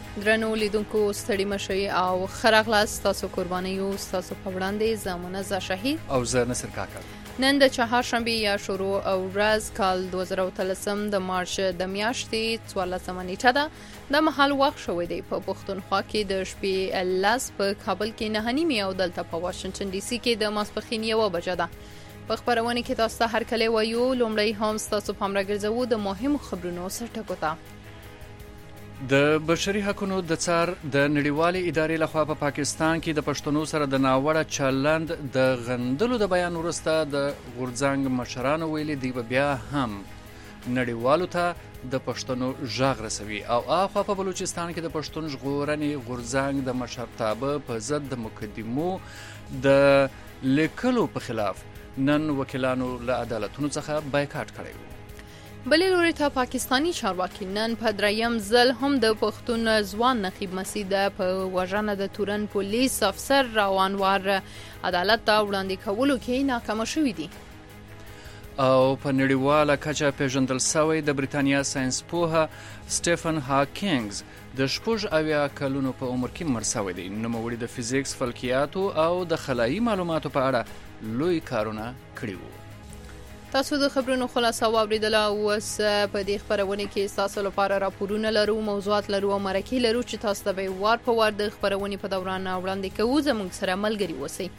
درنو لیدونکو ستړي مشئ او ښه راغلاست. ستاسو قرباني یو ستاسو په وړاندې زه منزه شهید او زه نصر کاکړ. نن د چهارشنبې یا شروع او ورځ کال 2013 د مارچ د میاشتې 14 نیټه ده. د مهال وخت شوی دی په پښتونخوا کې د شپې 10 په کابل کې 9:30 او دلته په واشنگټن ډي سي کې د ماسپښین 1 بجه ده. په خبرونه کې تاسو ته هر کله وایو لومړی هم تاسو پام راګرځوو د مهمو خبرونو سرټکو ته. د بشري حقوقو د څار د نړیوالې ادارې لخوا په پاکستان کې د پښتنو سره د ناوړه چلند د غندلو د بیان وروسته د غورځنګ مشرانو ویلي دی بیا هم نړیوالو ته د پښتنو ژغ رسوي او اخوا په بلوچستان کې د پښتون ژغورنې غورځنګ د مشرتابه په ضد د مقدمو د لیکلو په خلاف نن وکیلانو له عدالتونو څخه بایکاټ کړی و. بلې لوري ته پاکستانی چارواکي نن په دریم ځل هم د پښتون ځوان نقیب مسیده په وژنه د تورن پولیس افسر روانوار عدالت ته وړاندې کولو کې ناکام شوی دي. او په نړیواله کچه پیژندل شوی د بریتانیا ساينس پوهه سټيفن هاکینګز د 80 کلونو په عمر کې مړ شوی دی. نوموړي د فزیکس، فلکیاتو او د خلایي معلوماتو په اړه لوی کارونه کړي وو. تاسو د خبرونو خلاصه واوریدله. اوس په دې خبرونه کې تاسو لپاره راپورونه لرو، موضوعات لرو او مرکې لرو چې تاسو ته به وار په وار د خبرونې په دوران وړاندې کوو. زموږ سره ملګري اوسئ.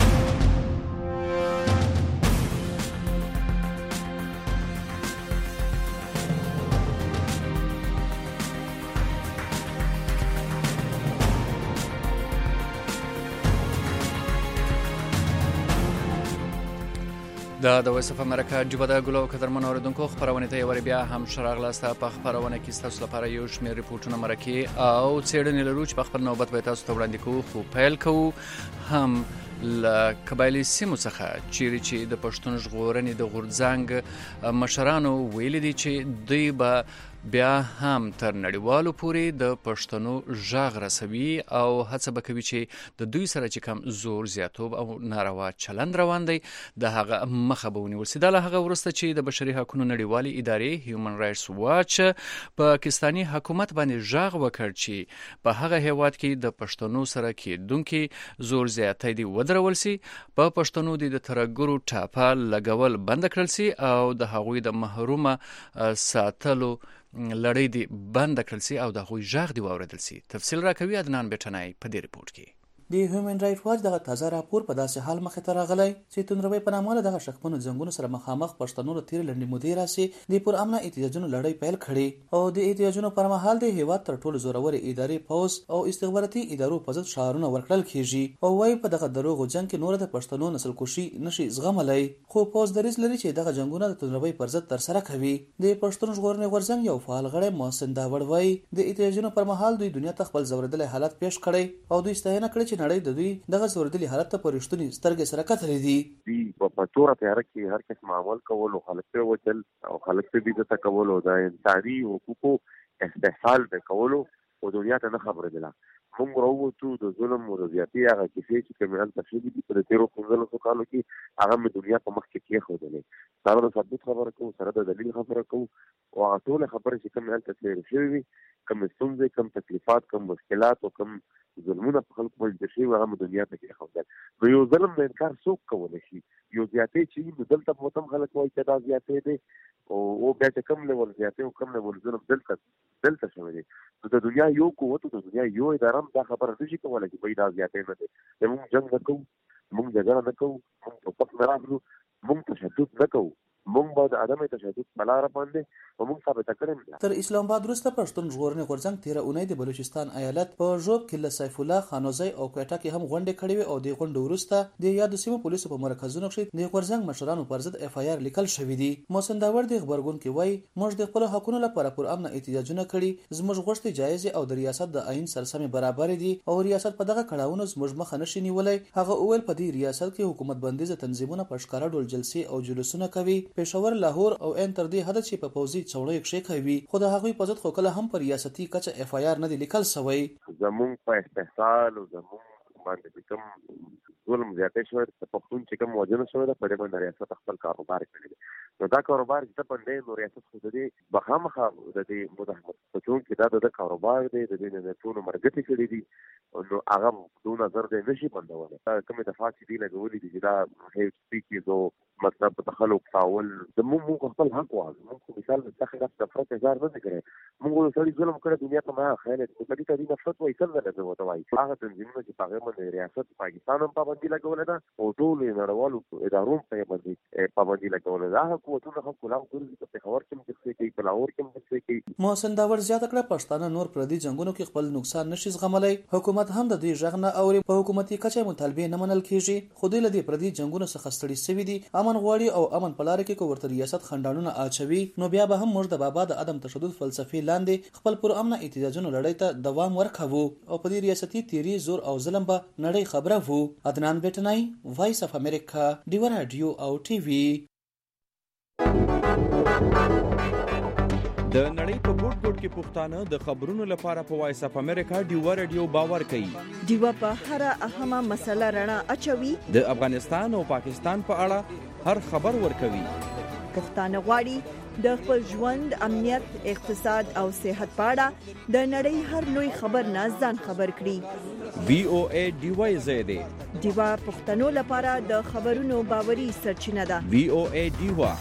دا د وایس اف امریکا جوبه د ګلو قدرمن اوریدونکو خبرونه ته یو بیا هم شراغلاسته په خبرونه کې تاسو لپاره یو شمېر ریپورتونه مرکې او څېړنې لرو چې په خپل نوبت به تاسو ته وړاندې کوو. خو پیل کوو هم له قبایلي سیمو څخه چې د پښتون ژغورنې د غورځنګ مشرانو ویلي دي چې دوی به بیا هم تر نړیوالو پورې د پښتنو ژغ رسوي او هڅه به کوي چې د دوی سره چې کم زور زیاتوب او ناروا چلند روان دی د هغه مخه به ونیول سي. دا له هغه وروسته چې د بشري حقوقو نړیوالې ادارې هیومن رایټس واچ پاکستاني حکومت باندې ژغ وکړ چې په هغه هیواد کې د پښتنو سره کېدونکي زور زیاتی دی ودرول سي، په پښتنو د ترګرو ټاپه لګول بند کړل سي او د هغوی د محرومه ساتلو لړۍ دی بند کړل سي او د هغوی ژغ دی واوریدل سي. تفصیل راکوي عدنان بیٹنای په دې ریپورت کې. د هیومن رایټ واچ دغه تازه راپور په داسې حال مخې ته راغلی چې توندروي په نامه دغه شخصونو ځنګونو سره مخامخ پښتنو له تیر لنډې مودې راسي د پر امنه احتجاجونو لړۍ پیل کړي او د احتجاجونو پر مهال د هیواد تر ټولو زوروري ادارې پوز او استخباراتي ادارو په ضد شعارونه ورکړل کیږي او وايي په دغه دروغو جنگ کې نور د پښتنو نسل کشي نشي زغملای. خو پوز دریز لري چې دغه جنگونه د توندروي پر ضد تر سره کوي. د پښتون ژغورنې غورځنګ یو فعال غړی محسن داوړ وايي د احتجاجونو پر مهال دوی دنیا ته خپل زوردل حالت پیش کړي او دوی ستاینه کړې چې نړۍ د دوی دغه زوردلی حالت ته پرشتونی سترګې سره کتلې دي. په تور تیار کې هر کس معمول کول او خلک په وچل او خلک په دې ته کول او د انساني حقوقو استحصال به کول او دنیا ته نه خبره ده. موږ راووتو د ظلم او زیاتی هغه کیسې چې کومل تفصیل دي په تیرو 15 کالو کې هغه د دنیا په مخ کې خوده سره د ثبوت خبره کوو، سره د دلیل خبره کوو او هغه ټول خبره چې کومل تفصیل شوی کوم ستونزې، کوم تکلیفات، کوم مشکلات او کوم ظلمونه په خلکو باندې شي هغه دنیا ته کې خوده. نو یو ظلم د انکار څوک کولی شي؟ یو زیاتی چې دلته په متم خلک وایي چې دا زیاتی دی او بیا چې کوم لیول زیاتی او کوم لیول ظلم دلته شوی دی. نو د دنیا یو قوت او د دنیا یو اداره دا خبره نشي کولی چې دا زیاتی نه دی. موږ جنګ نه کوو، موږ جګړه نه کوو، موږ توپک نه راغلو، موږ تشدد نه کوو، موږ به د عدم تشدد په لاره باندې او موږ ثابته کړم. تر اسلام آباد وروسته پښتون ژغورنې غورځنګ 13 اونۍ د بلوچستان ایالت په ژوب کې له سیف الله خانوزی او کوټه کې هم غونډې کړې وې او د غونډو وروسته د یادو سیمو پولیسو په مرکزونو کې د غورځنګ مشرانو پر ضد اف آی آر لیکل شوې دي. محسن داوړ د خبرګون کې وایي موږ د خپل حقوقو لپاره پر امن احتجاجونه کړي، زموږ غوښتنې جایز او د ریاست د آئین سرسمې برابر دي او ریاست په دغه کړهونو زموږ مخه نشي نیولای. هغه اول په دې ریاست کې حکومت بندیزه تنظیمونه په ښکارا ډول جلسې او جلوسونه کوي. پېښور، لاهور او ان تر دې حد چې په پوزي څوړې کې کوي خو د هغوی په ضد خو کله هم پر ریاستي کچه اف آی آر نه دی لیکل شوی. زمون په استحصال او زمون باندې کوم ظلم زیاته شوی د پښتون چې کوم وجنه شوی د په دې باندې ریاست خپل کاروبار کړی نو دا کاروبار چې په دې نو ریاست خو د دې بخامخه د دې مداهمت په چون کې دا د کاروبار دی د دې نه ټول مرګتي کړی دي نو هغه دون نظر دې نشي بندول کومه دفعه چې دی لګولې دي دا هیڅ سپیکي مطلب تخلق تاول د موږ خپل حق واغ موږ مثال څخه د فرق هزار نه کړي موږ سړي ظلم کړی دنیا ته ما خیال په دې کې د نفرت وایي څنګه ده وته وایي هغه تنظیمونه چې هغه باندې ریاست پاکستان هم پابندي لګولې ده او ټول نړیوالو ادارو په باندې پابندي لګولې ده هغه قوتونه هم کولاو کوي په خبر کې څه کوي په لاهور کې څه کوي محسن داور زیاته کړه پښتانه نور پردي جنگونو کې خپل نقصان نشي زغملای حکومت هم د دې ژغنه او په حکومتي کچه مطالبه نه منل کیږي خو د لدی پردي جنگونو څخه ستړي سوي دي امن غواړي او امن په لار کې کو ورته ریاست خندانونه اچوي نو بیا به هم موږ د بابا د عدم تشدد فلسفي لاندې خپل پر امن احتجاجونو لړۍ ته دوام ورکوو او په دې ریاستي تیری زور او ظلم به نړۍ خبره وو عدنان بیٹنای وایس اف امریکا ډیو رادیو او ټي وي د نړۍ په ګوټ ګوټ کې پښتانه د خبرونو لپاره په وایس اف امریکا ډیو رادیو باور کوي ډیو په هر اهمه مسله رڼا اچوي د افغانستان او پاکستان په اړه هر خبر ورکوي پښتانه غواړي د خپل ژوند امنیت اقتصاد او صحت په اړه د نړۍ هر لوی خبر نه ځان خبر کړي وی او ای ډیو زیاده ډیو پښتنو لپاره د خبرونو باوري سرچینه ده وی او ای ډیو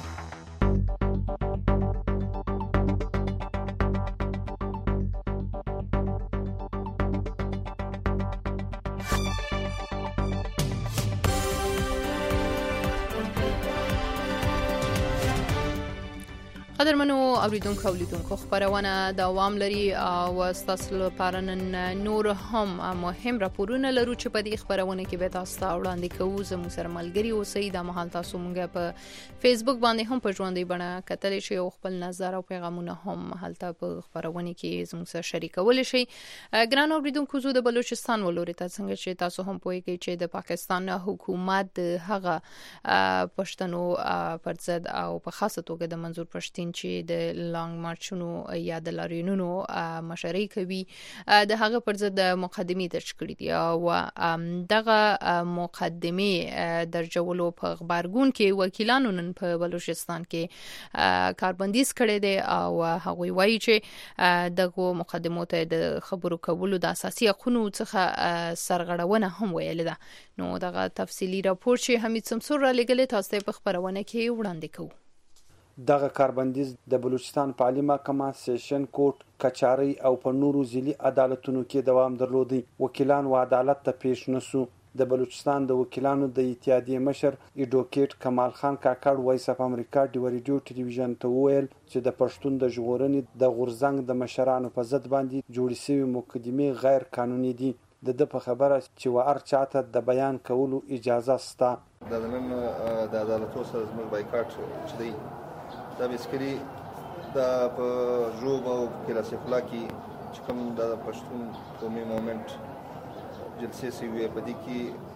قدرمنو اوریدونکو اولیدونکو خبرونه دوام لري او تاسو لپاره نن نور هم مهم راپورونه لرو چې په دې خبرونه کې به تاسو ته وړاندې کوو زموږ سره ملګری اوسئ د مهال تاسو مونږ په فیسبوک باندې هم په ژوندۍ بڼه کتلی شئ او خپل نظر او پیغامونه هم هلته په خبرونه کې زموږ سره شریکولی شئ ګران اوریدونکو زه د بلوچستان ولوري ته څنګه چې تاسو هم پوهیږئ چې د پاکستان حکومت هغه پښتنو پر ضد او په خاصه توګه د منظور پښتين چې د لانګ مارچونو یا د لاریونونو مشرۍ کوي د هغه پر ضد مقدمه درج کړې دي او دغه مقدمه درجولو په خبرګون کې وکیلانو نن په بلوچستان کې کاربندیز کړی دی او هغوی وایي چې دغه مقدمو ته د خبرو کولو د اساسي حقوقو څخه سرغړونه هم ویل ده نو دغه تفصیلی راپور چې حمید سمسور را لګلې تاسو په خبرونه کې وړاندې کوو دغه کاربندیز د بلوچستان په عالی محکمه سیشن کورټ کچاري او په نورو ځلي عدالتونو کې دوام درلودي وکیلان و عدالت ته پیښ نسو د بلوچستان د وکیلانو د اتحادیې مشر ایډوکیټ کمال خان کاکړ وایس اف امریکا ډیو رادیو ټلویزیون ته ویل چې د پښتون د ژغورنې د غورزنګ د مشرانو په ضد باندې جوړې شوی مقدمه غیر قانوني دي د په خبره چې وار چاته د بیان کولو اجازه ستا د نن د عدالتو سره زموږ بایکاټ چې دی دا بیسکري د په جوب او کلاسیفلا کې چې کوم د پښتون قومي مومنت جلسې سوي په دې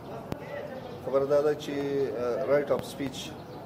کې خبره ده چې رائټ اف سپیچ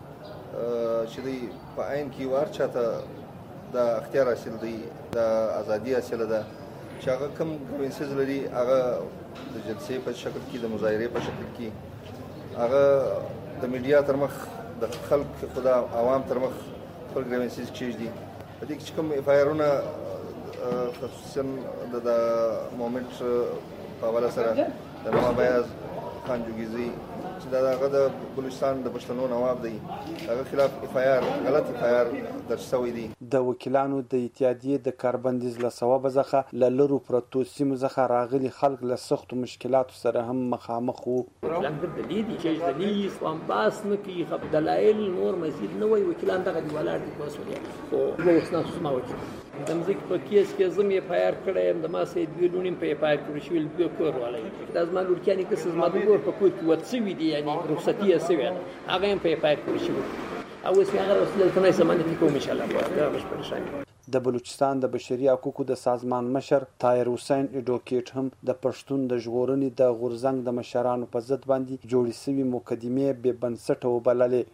چې دی په عین کې وار چاته د اختیار حاصل دی د ازادي حاصل ده چې هغه کوم ګرینسز لري هغه د جلسې په شکل کې د مظاهره په شکل کې هغه د میډیا تر مخ د خلک خدا عوام تر مخ خپل ګرینسز کېږي په دې کې چې کوم افایرونه خصوصا د مومنت په حواله سره د نواب بیاز خان جوګیزي چې دا هغه د بلوچستان د پښتنو نواب دی هغه خلاف افایر غلط افایر درج شوی دی د وکیلانو د اتحادیې د کاربندیز له ثواب څخه لرو پروتو سیمو څخه راغلي خلک له سخت مشکلاتو سره هم مخامخ وو لنګر د لیدي چې د لیس وان باس نه کی خپ دلایل نور مزید نه وي وکیلان دغه دی ولر دي مسؤلیت او نو وسنا سم وکیل د مزیک په کیس کې زم یې فایر کړم د ما سید ویلونیم په فایر کړی شو د کور ولای د ازما لورکانی کس زما د کور په کور کې وڅوي دي یعنی رخصتي یې سوي هغه په فایر کړی شو او اوس هغه وسله ته نه سمانه کوم ان شاء الله دا مش پریشان د بلوچستان د بشري حقوقو د سازمان مشر طاهر حسین ایډوکیټ هم د پښتون د ژغورنې د غورزنګ د مشرانو په ضد باندې جوړې شوی مقدمه به بنسټ وبللې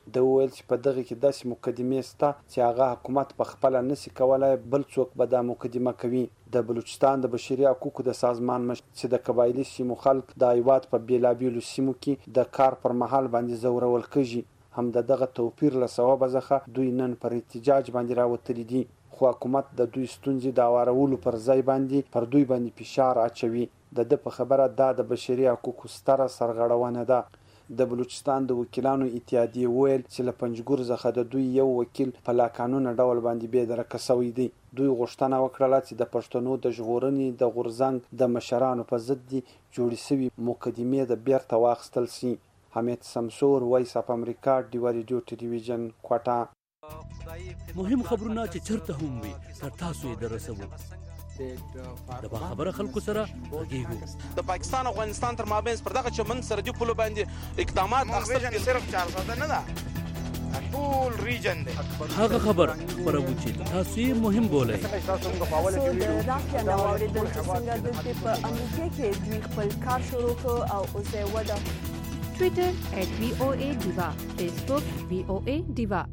د ویل چې په دغه کې داسې مقدمې سته چې هغه حکومت په خپل نشي کولای بل څوک به دا مقدمه کوي. د بلوچستان د بشري حقوقو د سازمان مشر چې د قبایلي سیمو خلک د هیواد په بیلابیلو سیمو کې د کار پر مهال باندې زورول کېږي، هم دغه توپیر له سببه څخه دوی نن پر احتجاج باندې راوتلي دي، خو حکومت د دوی ستونزې د هوارولو پر ځای باندې پر دوی باندې فشار اچوي. د په خبره دا د بشري حقوقو ستره سرغړونه ده. د بلوچستان د وکیلانو اتحادیه ویل چې له پنځګور څخه د دوی یو وکیل په لاقانونه ډول باندې بې درکه شوی دی. دوی غوښتنه وکړه چې د پښتنو د ژغورنې د غورځنګ د مشرانو په ضد جوړې شوي مقدمې د بیرته واخیستل شي. حمید سمسور، وایس اف امریکا، ډیوا ریډیو ټلویزیون، کوټه. مهم خبرونه چې چرته هم وي تر تاسو یې درسوو. د باخبره خلکو سره غږیږو. د پاکستان او افغانستان تر مابین پر دغه چمن سرحدي پولو باندې اقدامات اخیستل صرف 400 نه ده، ټول ریجن دی. هغه خبر خبرو چې تاسو یې مهم بولئ. د راکیا نو اوریدل چې څنګه د په امریکا کې دوی خپل کار شروع کړ او اوس یې وده. Twitter @VOA Diva، Facebook VOA Diva.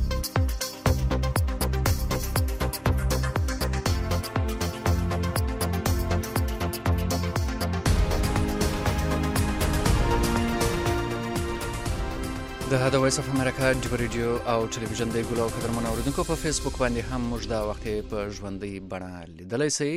د وایس اف امریکا ډیوا ریډیو او ټلویزیون دی ګلو قدرمن اوریدونکو په فیسبوک باندې هم موږ دا وخت په ژوندۍ بڼه لیدلای شئ،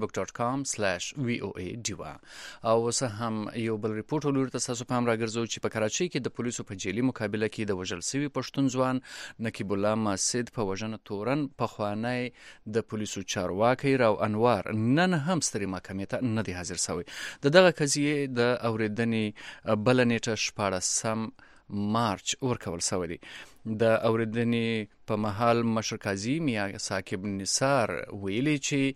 facebook.com/VOA Diva. او اوس هم یو بل ریپورت ولور تاسو په هم راګرځو چې په کراچۍ کې د پولیسو په جیلي مقابله کې د وژل شوي پښتون ځوان نقیب الله مسجد په وژنه تورن په خوانی د پولیسو چارواکي راو انوار نن هم ستري محکمې ته نه دی حاضر شوی. دغه قضیه د اوریدنې بل نیټه 14 مارچ ورکول شوی دی. د اوریدنې په محل مشر قاضي میا ثاقب نثار ویلي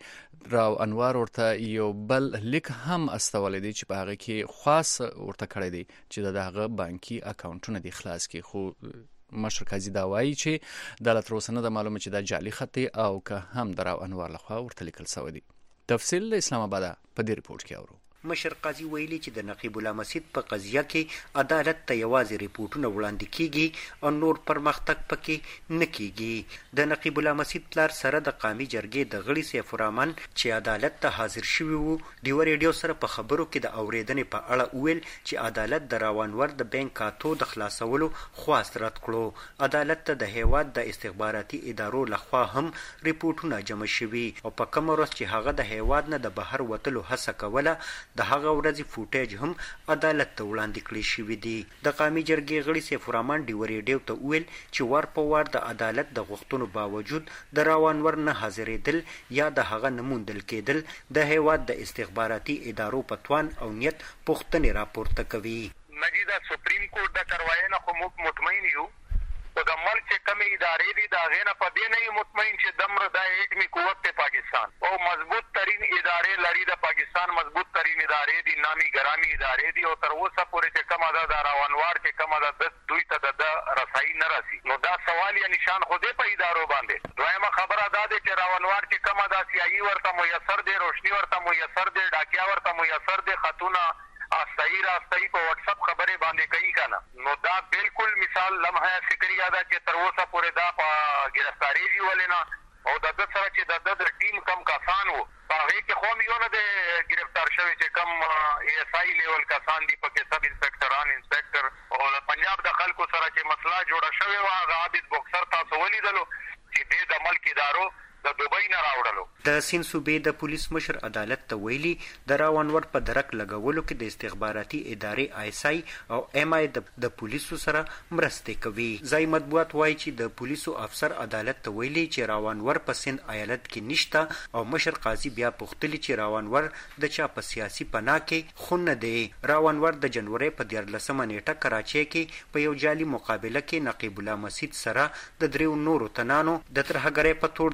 چې راو انوار ورته یو بل لیک هم استولې دی چې په هغه کې خاص ورته کړی دی چې دغه بانکي اکاونټونه دی خلاص کی. خو مشر قاضي دا وایي چې د تر اوسه نه د معلومه چې دا جعلي خط او که هم د راو انوار لخوا ورته لیکل شوی دی. تفصیل اسلام آباد په دې ریپورت کې اورو. مشر قاضي ویلي چې د نقیب الله مسجد په قضیه کې عدالت ته یوازې ریپورتونه وړاندې کیږي او نور پرمختګ پکې نه کیږي. د نقیب الله مسجد پلار سره د قومي جرګې د غړي سیف الرحمن چې عدالت ته حاضر شوی وو ډیوا ریډیو سره په خبرو کې د اوریدنې په اړه ویل چې عدالت د راوانور د بانک کاتو د خلاصولو خواست رد کړو. عدالت ته د هیواد د استخباراتي ادارو لخوا هم ریپورتونه جمع شوي او په کوم ورځ چې هغه د هیواد نه د بهر وتلو هڅه کوله د هغه ورځې فوټیج هم عدالت ته وړاندې کړی شوی دی. د قومي جرګې غړي سیف الرحمن ډیوا ریډیو ته ویل چې ور په ور د عدالت د غوښتنو باوجود د راوانور نه حاضرېدل یا د هغه نه موندل کېدل د هیواد د استخباراتي ادارو په توان او نیت پوښتنې راپورته کوي. مجید سپریم کورټ د کاروایي نه خو موږ مطمئن یو او د ملک چې کمی ادارې دي دا غینه په دې نه مطمئن چې دمر د ایټمی قوت ته پاکستان او مضبوط ترین ادارې لري د پاکستان مضبوط ترین ادارې دي نامي ګرامي ادارې دي او تر اوسه پورې چې کومه د راوانوار چې کومه د دوی ته د رسایي نه راسي نو دا سوال یا نشان خو دې په ادارو باندې. دویمه خبره دا ده چې راوانوار چې کومه د سیاسي ورته میسر دي روشنی ورته میسر دي ډاکیا ورته میسر دي خاتونه استای راستای په واتس اپ خبره باندې کوي کنه نو دا بالکل مثال لمحه فکریا ده چې تر اوسه پورې دا په گرفتاری دی ولینا او د سره چې د ټیم کم کسان وو هغه کې خو یو نه د گرفتار شوی چې کم ایس آی لیول کسان دي پکې سب انسپکټران انسپکټر او د پنجاب د خلکو سره چې مسله جوړه شوی و هغه عابد بوکسر تاسو ولیدلو چې د ملک ادارو د دوبۍ نه راوړلو. د سین صوبې د پولیس مشر عدالت ته ویلي د راوانور په درک لګولو کې د استخباراتي ادارې آیس آی او ایم آی د پولیسو سره مرستې کوي. ځای مطبوعات وایي چې د پولیسو افسر عدالت ته ویلي چې راوانور په سند ایالت کې نشته او مشر قاضي بیا پوښتلي چې راوانور د چا په سیاسي پناه کې خو نه دی. راوانور د جنوري په 14 نیټه کراچۍ کې په یو جعلي مقابله کې نقیب الله مسجد سره د دریو نورو تنانو د ترهګرۍ په تور د وجلو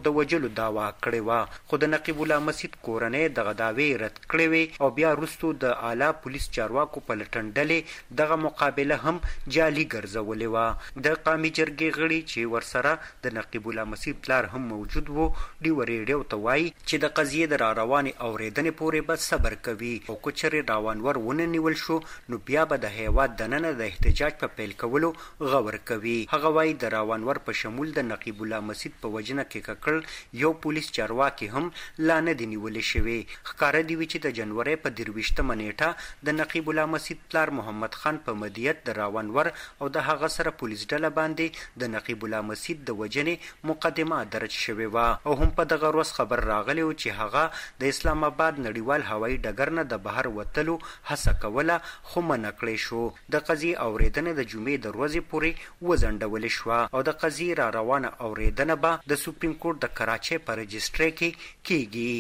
ورکولو دعوا کړې وه، خو د نقیب الله مسجد کورنۍ دغه دعوې رد کړې وې او بیا وروستو د اعلی پولیس چارواکو په لټن ډلې دغه مقابله هم جعلي ګرځولې وه. د قامي جرګې غړي چې ورسره د نقیب الله مسجد پلار هم موجود وو ډیوه ریډیو ته وایي چې د قضیې د راروانې اورېدنې پورې به صبر کوي او که چېرې راوانور ونه نیول شو نو بیا به د هیواد دننه د احتجاج په پیل کولو غور کوي. هغه وایي د راوانور په شمول د نقیب الله مسجد په وجنه کې ککړ یو پولیس چارواکي هم لا نه دي نیولې شوې. ښکاره دي وي چې د جنورۍ په 23مه نیټه د نقیب الله مسجد پلار محمد خان په مدیریت د راوانور او د هغه سره پولیس ډله باندې د نقیب الله مسجد د وجنې مقدمه درج شوې وه او هم په دغه ورځ خبر راغلی و چې هغه د اسلام آباد نړیوال هوایي ډګر نه د بهر وتلو هڅه کوله خو منع کړی شو. د قضیې اورېدنه د جمعې د ورځې پورې وځنډولې شوه او د قضیې را روانه اورېدنه به د سپریم کورټ د کراچۍ په رجسټرۍ کې کیږي.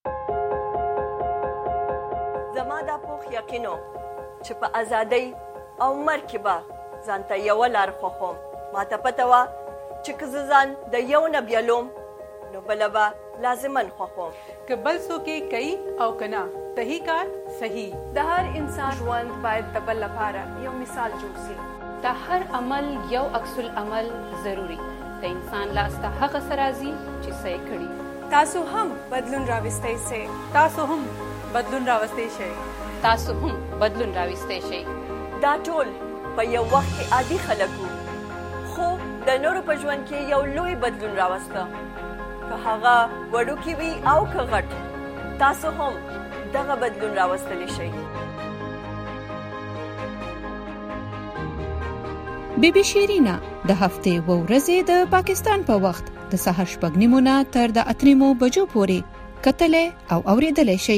زما دا پوخ یقینو چې په ازادۍ او مرګ کې به ځان ته یوه لار خوښوم. ماته پته وه چې که زه ځان د یو نه بیلوم نو بله به لازمن خوښوم. که بل څوک یې کوي او که نه صحیح کار صحیح. د هر انسان ژوند باید د بل لپاره یو مثال جوړ سي. د هر عمل یو عکس العمل ضروري. د انسان لاس ته هغه څه راځي چې څه یې کړي. تاسو هم بدلون راوستی سئ. تاسو هم بدلون راوستی شئ. تاسو هم بدلون راوستی شئ. دا ټول په یو وخت کې عادي خلک وو خو د نورو په ژوند کې یو لوی بدلون راوسته. که هغه وړوکی وي او که غټ تاسو هم دغه بدلون راوستلی شئ. بی بی شیرینا د هفتې و ورځې د پاکستان په وخت د سهار 6:30 نه تر د 8 بجو پورې کتلې او اوریدلې شئ.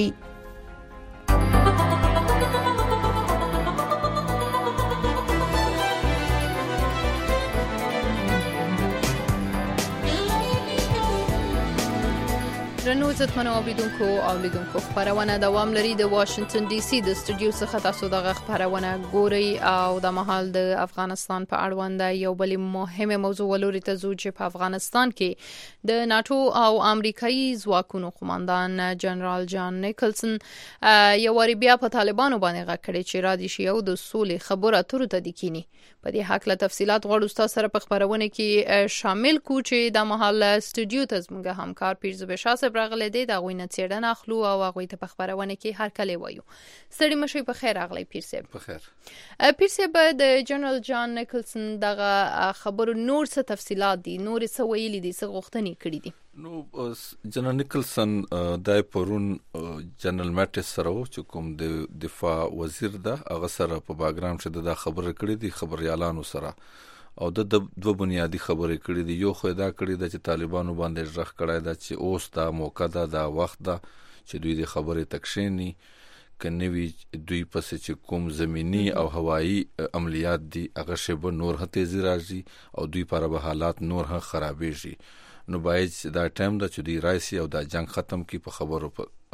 درنو عزتمنو اوریدونکو او لیدونکو خبرونه دوام لري. د واشنگټن ډي سي د سټوډیو څخه تاسو دغه خبرونه ګورئ او د مهال د افغانستان په اړوند یو بل مهمه موضوع ولوري ته زو چې په افغانستان کې د ناتو او امریکایي ځواکونو قوماندان جنرال جان نیکلسن یو وری بیا په طالبانو باندې غکړي چې را دي شي او د سولې خبره تر ته دکینی. په دې حق له تفصيلات غواړو تاسو سره په خبرونه کې شامل کو چې د مهال سټوډیو ته زموږ همکار پیرزبه شاه راغلی دی. دا غوینه څېړنه اخلو او هغه ته په خبرونه کې هر کله وایو. ستړي مشي په خیر راغلی پیرسب. په خیر. پیرسب د جنرال جان نیکلسن دغه خبرو نور څه تفصيلات دي، نور څه ویلي دي، څه غوښتنې کړې دي؟ نو جنرال نیکلسن د پرون جنرال ماټس سره چې کوم د دفاع وزیر ده هغه سره په باګراوند کې د خبره کړې دي خبريالانو سره او د دوه بنیادی خبرې کړې دي. یو خو دا کړې ده چې طالبانو باندې ژغ کړای دا چې اوس دا موقع ده دا وخت ده چې دوی د خبرې تکشینی کنيوي دوی پس چې کوم زمینی او هوایی عملیات دي هغه شبه نور هته زیراجي او دوی پر به حالات نور هم خرابېږي. نو باید دا ټایم ده چې دوی راشي او دا جنگ ختم کی په خبرو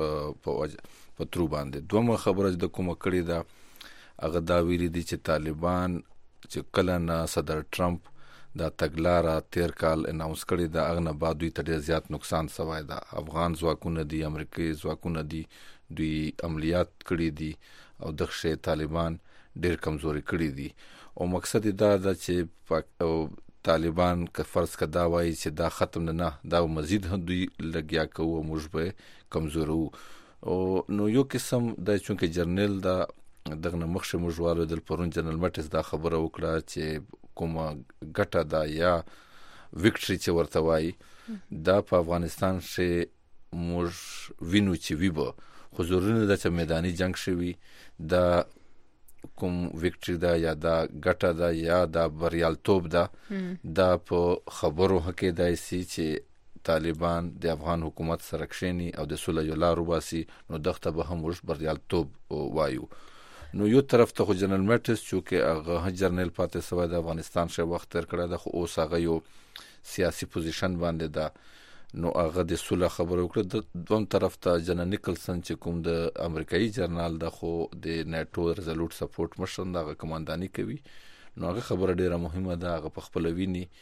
په ترو باندې. دومره خبره د کومه کړې ده هغه دا ویلي دي چې طالبان چې کله نه صدر ټرمپ دا تګلارا 13 کال اناونس کړی دا اغنه بعد دوی ته زیات نقصان سوای دا افغان ځواکونه دي امریکایي ځواکونه دي دوی عملیات کړی دي او دغه طالبان ډېر کمزوري کړی دي او مقصد دا ده چې طالبان که فرض کدا وایي چې دا ختم نه دا مزید هم دوی لګیا کوو موږ به کمزورو او نو یو قسم د چونکه جرنل دا دغه مخشه مجوالو د پرون جنرال ماټس دا خبره وکړه چې کومه ګټه دا یا وکټري چې ورته وایي دا په افغانستان کې موږ وینو چې ویبه خو ضروري ده چې میداني جنگ شوي دا کوم وکټري دا یا دا ګټه دا یا دا بریالتوب دا دا په خبرو حقې دای سي چې طالبان د افغان حکومت سره کښینی او د صلح یو لار وباسي نو دغه به هم ورش بریالتوب وایو. نو یو طرف ته خو جنرال ماټس چې هغه جرنل پاتې سوی د افغانستان شه وخت تر کړه د خو اوس هغه یو سیاسي پوزیشن باندې دا نو هغه د صلح خبرو وکړه. د دوم طرف ته جنرال نیکلسن چې کوم د امریکایي جرنال د خو د ناتو ریزولوټ سپورټ مشن دغه کمانډاني کوي نو هغه خبره ډیره مهمه ده هغه په خپل ویني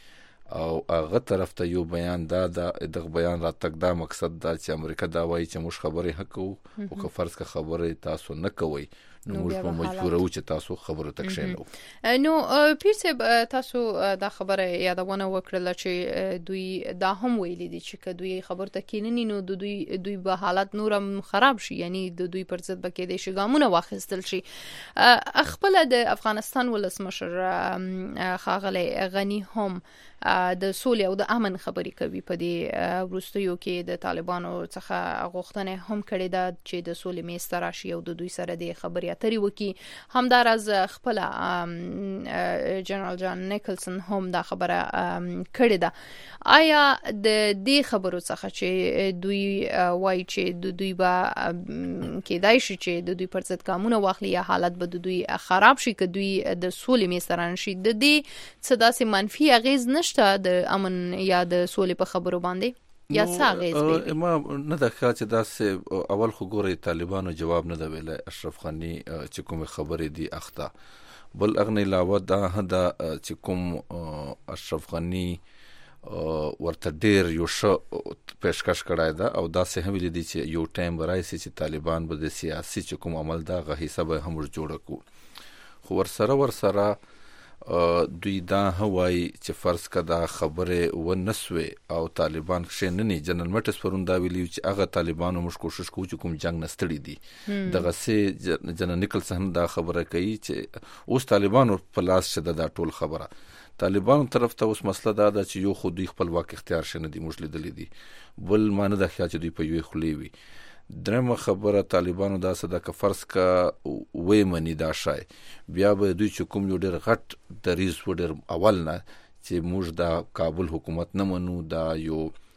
او هغه طرف ته یو بیان دغه بیان راتګ دا مقصد دا چې امریکا دا وایي چې موږ خبرې حق کوو او که فرض که خبرې تاسو نه کوئ نو موږ په مجبور یو چې تاسو خبرو ته کښینو. نو پیر صاحب تاسو دا خبره یادونه وکړه چې دوی دا هم ویلي دي چې که دوی خبر ته کیننی نو دوی به حالت نورم خراب شي، یعنی د دوی پر ضد به کېدې شي ګامونه واخیستل شي. خپل د افغانستان ولسمشر ښاغلی غني هم د سولې او د امن خبرې کوي په دې وروستیو کې د طالبانو څخه غوښتنه هم کړې ده چې د سولې میز ته راشي او د دوی سره د خبرې اترې وکړي. همداراز خپل جنرال جان نیکلسن هم دا خبره کړې ده. آیا د دې خبرو څخه چې دوی وایي چې د دوی به کېدای شي چې د دوی پر ضد ګامونه واخلي یا حالت به د دوی خراب شي که دوی د سولې میز ته رانشي، د دې څه داسې منفي اغیز نشته د امن یا د سولې په خبرو باندې یا څه اغیز دی؟ ما نه ده ښه چې داسې اول خو ګورئ طالبانو جواب نه ده ویلی اشرف غني چې کومې خبرې دي اخته. بل هغه نه علاوه دا چې کوم اشرف غني ورته ډیر یو ښه پیشکش کړی ده او داسې هم ویلي دي چې یو ټایم به راشي چې طالبان به د سیاسي چې کوم عمل ده هغه حصه به هم ورجوړه کړو. خو ورسره دوی دا هوایي چې فرض که دا خبرې ونسوې او طالبان کښېنني. جنرال مټس پرون دا ویلي چې هغه طالبانو موږ کوشش کوو چې کوم جنګ نه ستړي دي. دغسې جنرال نیکلسن هم دا خبره کوي چې اوس طالبانو په لاس شده دا ټول خبره. طالبانو طرف ته اوس مسله دا ده چې یو خو دوی خپلواک اختیار شي نه دي موږ لیدلی دي، بل ما نه ده خیال چې دوی په یوې خولې وي. درېمه خبره طالبانو داسې ده که فرض که ویمني دا شی بیا به دوی چې کوم یو ډېر غټ دریځ و ډېر اول نه چې موږ دا کابل حکومت نه منو، دا یو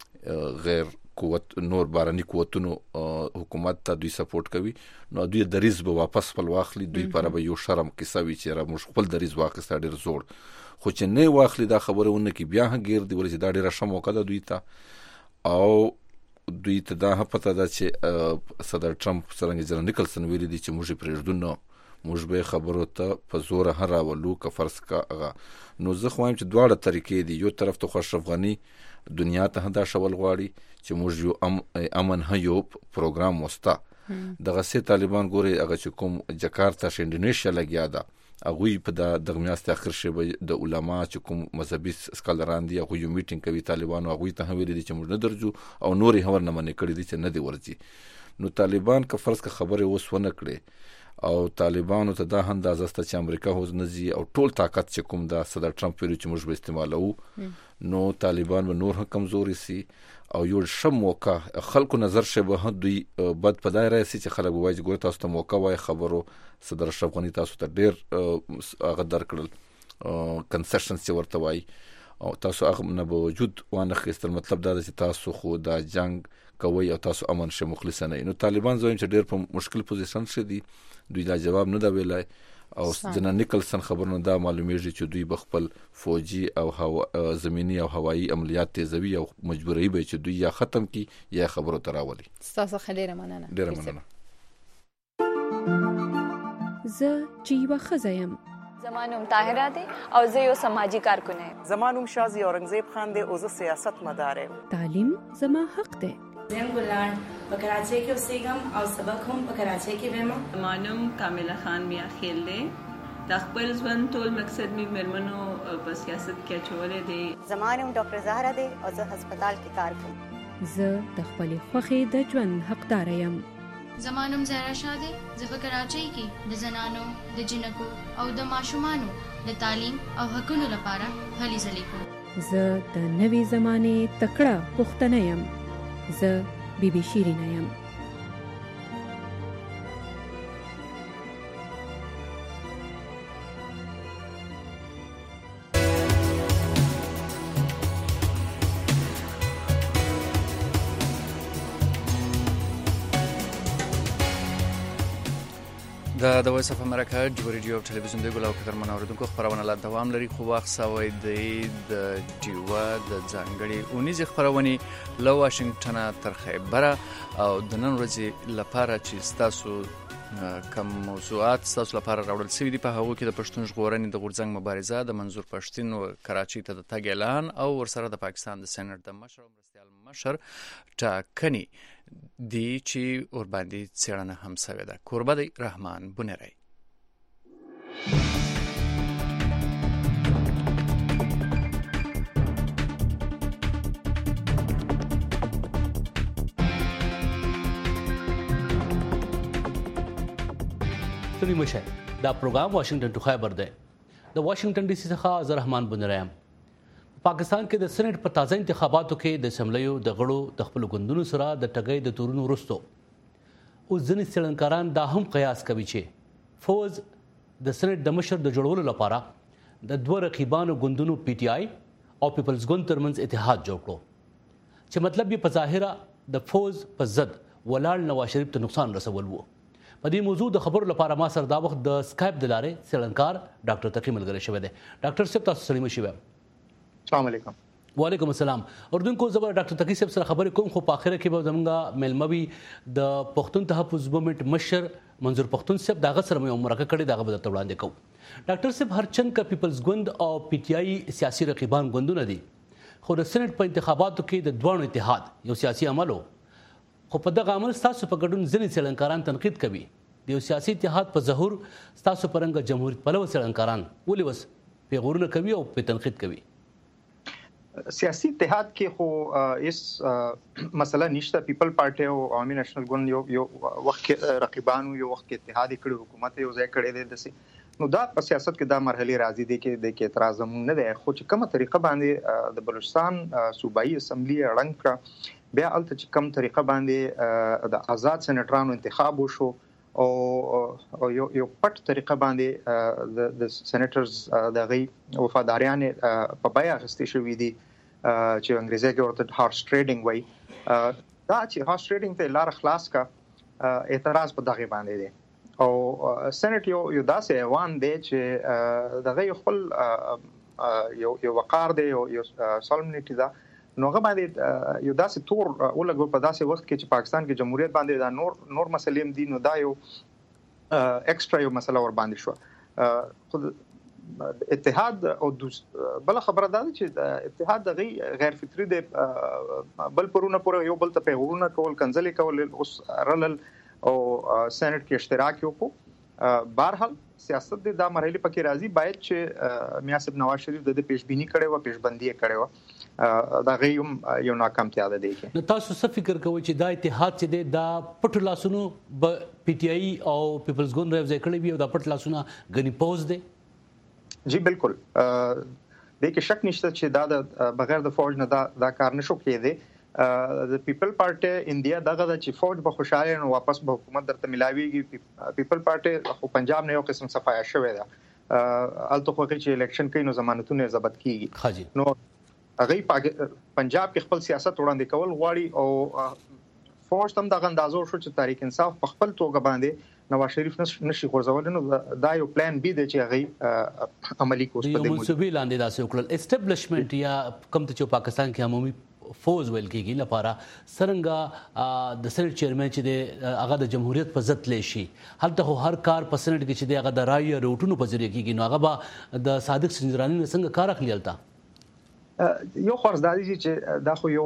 غیر قوت نور بارني قوتونو حکومت ته دوی سپورټ کوي، نو دوی دریځ به واپس خپل واخلي. دوی پر به یو شرم کیسه وي چې موږ خپل دریځ واخیسته ډېر زوړ، خو چې نه واخلي دا خبره ونه کې بیا هم ګیر دی ولې چې دا ډېره ښه موقع ده دوی ته. او دوی ته دا پته ده چې صدر ټرمپ څرنګه جنرال نیکلسن ویلي دي چې موږ یې پرېږدو نه، موږ به خبرو ته په زوره هم راولو که فرض که هغه. نو زه خو وایم چې دواړه طریقې دي. یو طرف ته خو اشرف غني دنیا ته هم دا شول غواړي چې موږ یو امن هم یو پروګرام وسته. دغسې طالبان ګورئ هغه چې کوم جکارتا انډونیشیا لګیا ده هغوی په دغه میاشتې اخر شی به د علما چې کوم مذهبي سکالران دي هغوی یو میټینګ کوي طالبانو، هغوی ته هم ویلي دي چې موږ نه درځو او نور یې هم ورنه منې کړي دي چې نه دې ورځي. نو طالبان که فرض که خبرې اوس ونه کړې او طالبانو ته دا هم اندازه شته چې امریکا اوس نه ځي او ټول طاقت چې کوم دا صدر ټرمپ ویلي چې موږ به استعمالوو، نو طالبان به نور هم کمزوري سي او یو ښه موقع خلکو نظر شي به دوی بد په دای راسي چې خلک وایي ګوره تاسو ته موقع وایي خبرو صدر اشرف غني تاسو ته ډېر هغه درکړل کنسیشنز چې ورته وایي او تاسو هغه نه به وجود وانه خیستل. مطلب دا چې تاسو خو دا جنگ کوي او تاسو امن شه مخلص نه. نو طالبان زویم چې ډېر په مشکل پوزیشن شه دي، دوی دا جواب نه دا ویلای او جنرال نیکلسن خبرونه دا معلومیږي چې دوی بخپل فوجي او زمینی او هوایی عملیات تیزوي او مجبوري به چې دوی یا ختم کی یا خبرو تراولي. تاسو خډيره مننه. ډیره مننه. زه جیوا خزایم. زمانوم طاهره دی او زه یو سماجی کارکون یم. زمانوم شازي اورنګزیب خان دی او زه سیاست مدار یم. تعلیم زما حق دی. زم ګلان په کراچۍ کې اوسېږم او سبق هم په کراچۍ کې وایم. زمانوم کامله خان میا خیل دی. د خپل ژوند ټول مقصد می مرمنو په سیاست کې چولې دی. زمانوم ډاکټر زهرا دی او زه هسپتال کې کار کوم. زه د خپل خوخي د ژوند حقدار یم. زمانوم زهرا شاه دی. زه په کراچۍ کې د زنانو د جنکو او د ماشومانو د تعلیم او حقوقو لپاره هلې ځلې کوم. زه د نوې زمانه تکړه پښتنه یم. زه بیبي شیرینه یم. د وایس اف امریکا جوړ ریډیو او تلویزیون دی ګلو کتر منوردونکو خبرونه لا دوام لري خو وخت سوي دی د جیوا د ځانګړي اونیز خبرونه له واشنگټن تر خیبره او د نن ورځې لپاره چې تاسو کم موضوعات تاسو لپاره راوړل شوي دي. په هغو کې د پښتون ژغورنې د غورځنګ مبارزه، د منظور پښتين کراچۍ ته د تګ اعلان او ورسره د پاکستان د سېنات د مشر او مرستیال مشر ټاکنې دي چې ورباندې څېړنه هم شوې ده. کوربه دی رحمان بنيري. ستړي مشه دا پروګرام واشنگټن ټو خیبر دی. د واشنگټن ډي سي څخه زه رحمان بنيري. پاکستان کې د سېنات په تازه انتخاباتو کې د اسمبلیو د غړو د خپل ګوندونو سره د ټګۍ د تورونو وروسته اوس ځینې څېړنکاران دا هم قیاس کوي چې فوز د سېنات د مشر د جوړولو لپاره د دوه رقیبانو ګوندونو پی ټي آی او پیپلز ګوند ترمنځ اتحاد جوړ کړو چې مطلب یې په ظاهره د فوز په ضد ولاړ نواز شریف ته نقصان رسول وو. په دې موضوع د خبرو لپاره ما سره دا وخت د سکایپ د لارې څېړنکار ډاکټر تقی ملګری شوی دی. ډاکټر صاحب تاسو سلام شوی. السلام علیکم. وعلیکم السلام. اردوونکو زبر ډاکټر تقی صاحب سره خبرې کوم، خو په اخره کې به زمونږ ملموي د پښتون تحفظ موومېنټ مشر منظور پښتون صاحب داغه سره یو مرکه کړې داغه به تر وړاندې کوم. ډاکټر صاحب هر چند کا پیپلز ګوند او پی ټی آی سیاسي رقیبان ګوندونه دي، خو د سېنات په انتخاباتو کې د دوه اتحاد یو سیاسي عمل وو. خو په دغه عمل تاسو په ګډون ځینې څېړنکاران تنقید کوي. د یو سیاسي اتحاد په ظهور تاسو پرنګ جمهوریت پلوه څېړنکاران ولې وس پیغورونه کوي او په تنقید کوي؟ سیاسي اتحاد کې خو اس مسله نشته. پیپل پارټي او عوامي نېشنل ګوند یو وخت رقیبانو یو وخت اتحاد کړي، حکومت یو ځای کړي دي. نو دا په سیاست کې دا مرحله راځي دي کې د کې اعتراض هم نه دی، خو چې کومه طریقه باندې د بلوچستان صوبایي اسمبلی اړنګ کړه، بیا الته چې کوم طریقه باندې د آزاد سېنټرانو انتخاب وشو او یو پټ طریقه باندې د سېنیټرز د غي وفاداریان په بیا اخستې شوې دي چې انګریزي کې ورته هارس ټریډینګ وایي. دا چې هارس ټریډینګ ته لار خلاص کا اعتراض په دغه باندې دی او سېنات یو داسې ایوان دی چې دغه خپل یو وقار دی یو سالمنیټي ده. نو هغه باندې یو داسې تور ولګو په داسې وخت کې چې پاکستان کې جمهوریت باندې دا نور مسلې هم دي. نو دا یو ایکسترا یو مسله ور باندې شو. اتحاد او بل خبره ده چې اتحاد د غیر فطري دی، بل پرونه پر یو بل ته پیغورونه کول، کنځلې کول، اوس رلل او سېنات کې اشتراک وکړو. بهرحال سیاست د دا مرحله پکې راځي، باید چې میاسب نواز شریف د پیشبینی کړي و پیشبندي کړي و دا غيوم یو ناکامتیا ده. دی نو تاسو څه فکر کوئ چې دا اتحاد چې دا پټ لاسونو پی ټی آی او پیپلز ګوند راځي کړي وي او دا پټ لاسونه غني پوز دي؟ جی بالکل د کې شک نشته چې دا بغیر د فوج نه دا کار نشو کېدی. د پیپل پارټي انډیا دغه چې فوج به خوشاله نو واپس به حکومت درته ملاويږي. پیپل پارټي خو پنجاب نه یو قسم صفایا شوې ده، الته خو چې الیکشن کوي نو ضمانتونه ضبط کیږي. نو هغه پنجاب کې خپل سیاست وړاندې کول غواړي او فوج تم دغه اندازو شو چې تحریک انصاف په خپل توګه باندې نواز شریف نشي غورځول. نو دا یو پلان بي دی چې هغه عملی کوس په دې منسوبي لاندې داسې وکړل. اسټابلیشمنت یا کوم ته پاکستان کې عمومي فوز ویل کېږي لپاره څنګه د سېنات چیرمن چې هغه د جمهوریت په ضد لشي، هلته هر کار په سېنات کې چې هغه د رای روټونو په ذریعہ کېږي، نو هغه به د صادق سنجرانی څنګه کار اخلي؟ هلته یو خرڅداري چې دا خو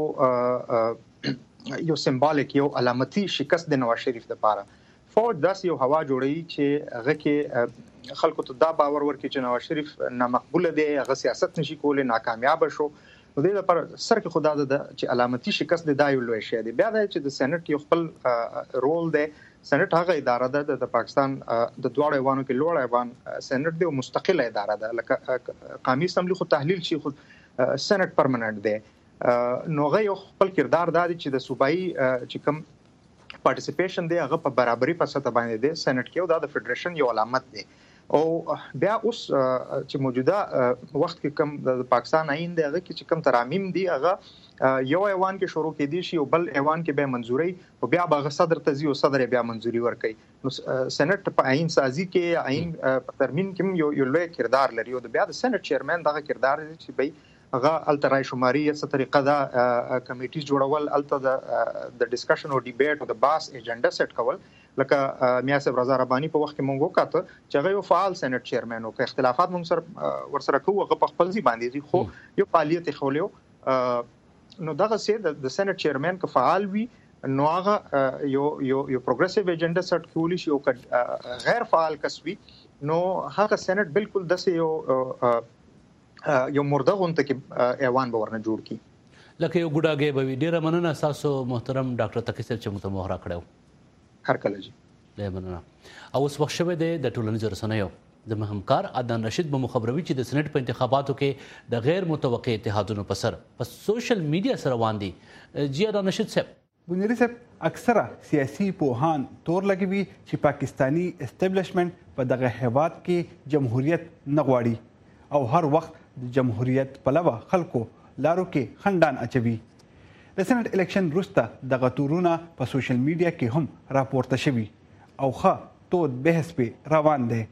یو سمبولیک یو علامتي شکست د نواز شریف لپاره. فوج داسې یو هوا جوړوي چې هغه کې خلکو ته دا باور ورکړي چې نواز شریف نامقبول دی، هغه سیاست نشي کولای، ناکامیاب شو. نو دې لپاره سر کې خدا ده چې علامتي شکست د دایو لوي شي دی. بیا دا چې د سېنات یو خپل رول دی. سېنات هغه اداره ده د پاکستان د دوه ایوانو کې لوړ ایوان سېنات دی او مستقله اداره ده. لکه قومي اسمبلی خو تحلیل شي، خو سېنات پرمننت دی. نو هغه یو خپل کردار دی چې د صوبایي چې کوم پارټیسیپیشن دی هغه په برابرۍ په سطح باندې دی سېنات کې، او دا د فدریشن یو علامت دی. او بیا اوس چې موجوده وخت کې کوم د پاکستان آئین دی هغه کې چې کوم ترامیم دی هغه یو ایوان کې شروع کېدی شي او بل ایوان کې به منځوري او بیا به صدر تزي او صدر بیا منځوري ورکړي. نو سېنات په آئین سازي کې آئین په ترمیم کې یو لوی کردار لري او بیا د سېنات چیرمن دغه کردار دی چې به هغه الترای شماري څه طریقه دا کمیټیز جوړول، الته د ډیسکشن او ډیبیټ او د باس ایجنډا سیټ کول. لکه میا صاحب رضا ربانی په وخت کې مونږ وکړه چې هغه یو فعال سېنات چیرمن او که اختلافات مونږ سره ورسره کوو هغه په خپل ځای باندې خو یو فعالیت خولیو نو دغه سي د سېنات چیرمن که فعال وي نو هغه یو پروګریسیو ایجنډا سټ کولی شي او غیر فعال کسوي نو هغه سېنات بالکل د یو مرده غونته کې ایوان به ورنه جوړ کی لکه یو ګډاګي به ډیره مننه تاسو محترم ډاکټر تقی صاحب چې موږ ته مهره کړو هر کله جی ډیره مننه او اوس وخت شوه د ټولنیزو رسنیو د همکار عدنان رشید به مخبروي چې د سېنات په انتخاباتو کې د غیر متوقع اتحادونو په سر په سوشل میډیا سره باندې جی عدنان رشید صاحب بنيري صاحب اکثره سیاسي پوهان تور لګوي چې پاکستانی اسټابلیشمنت په دغه هیواد کې جمهوریت نه غواړي او هر وخت د جمهوریت پلوه خلکو لارو کې خندان اچوي د سېنات الیکشن وروسته دغه تورونه په سوشل میډیا کې هم راپورته شوي او ښه تود بحث پې روان دی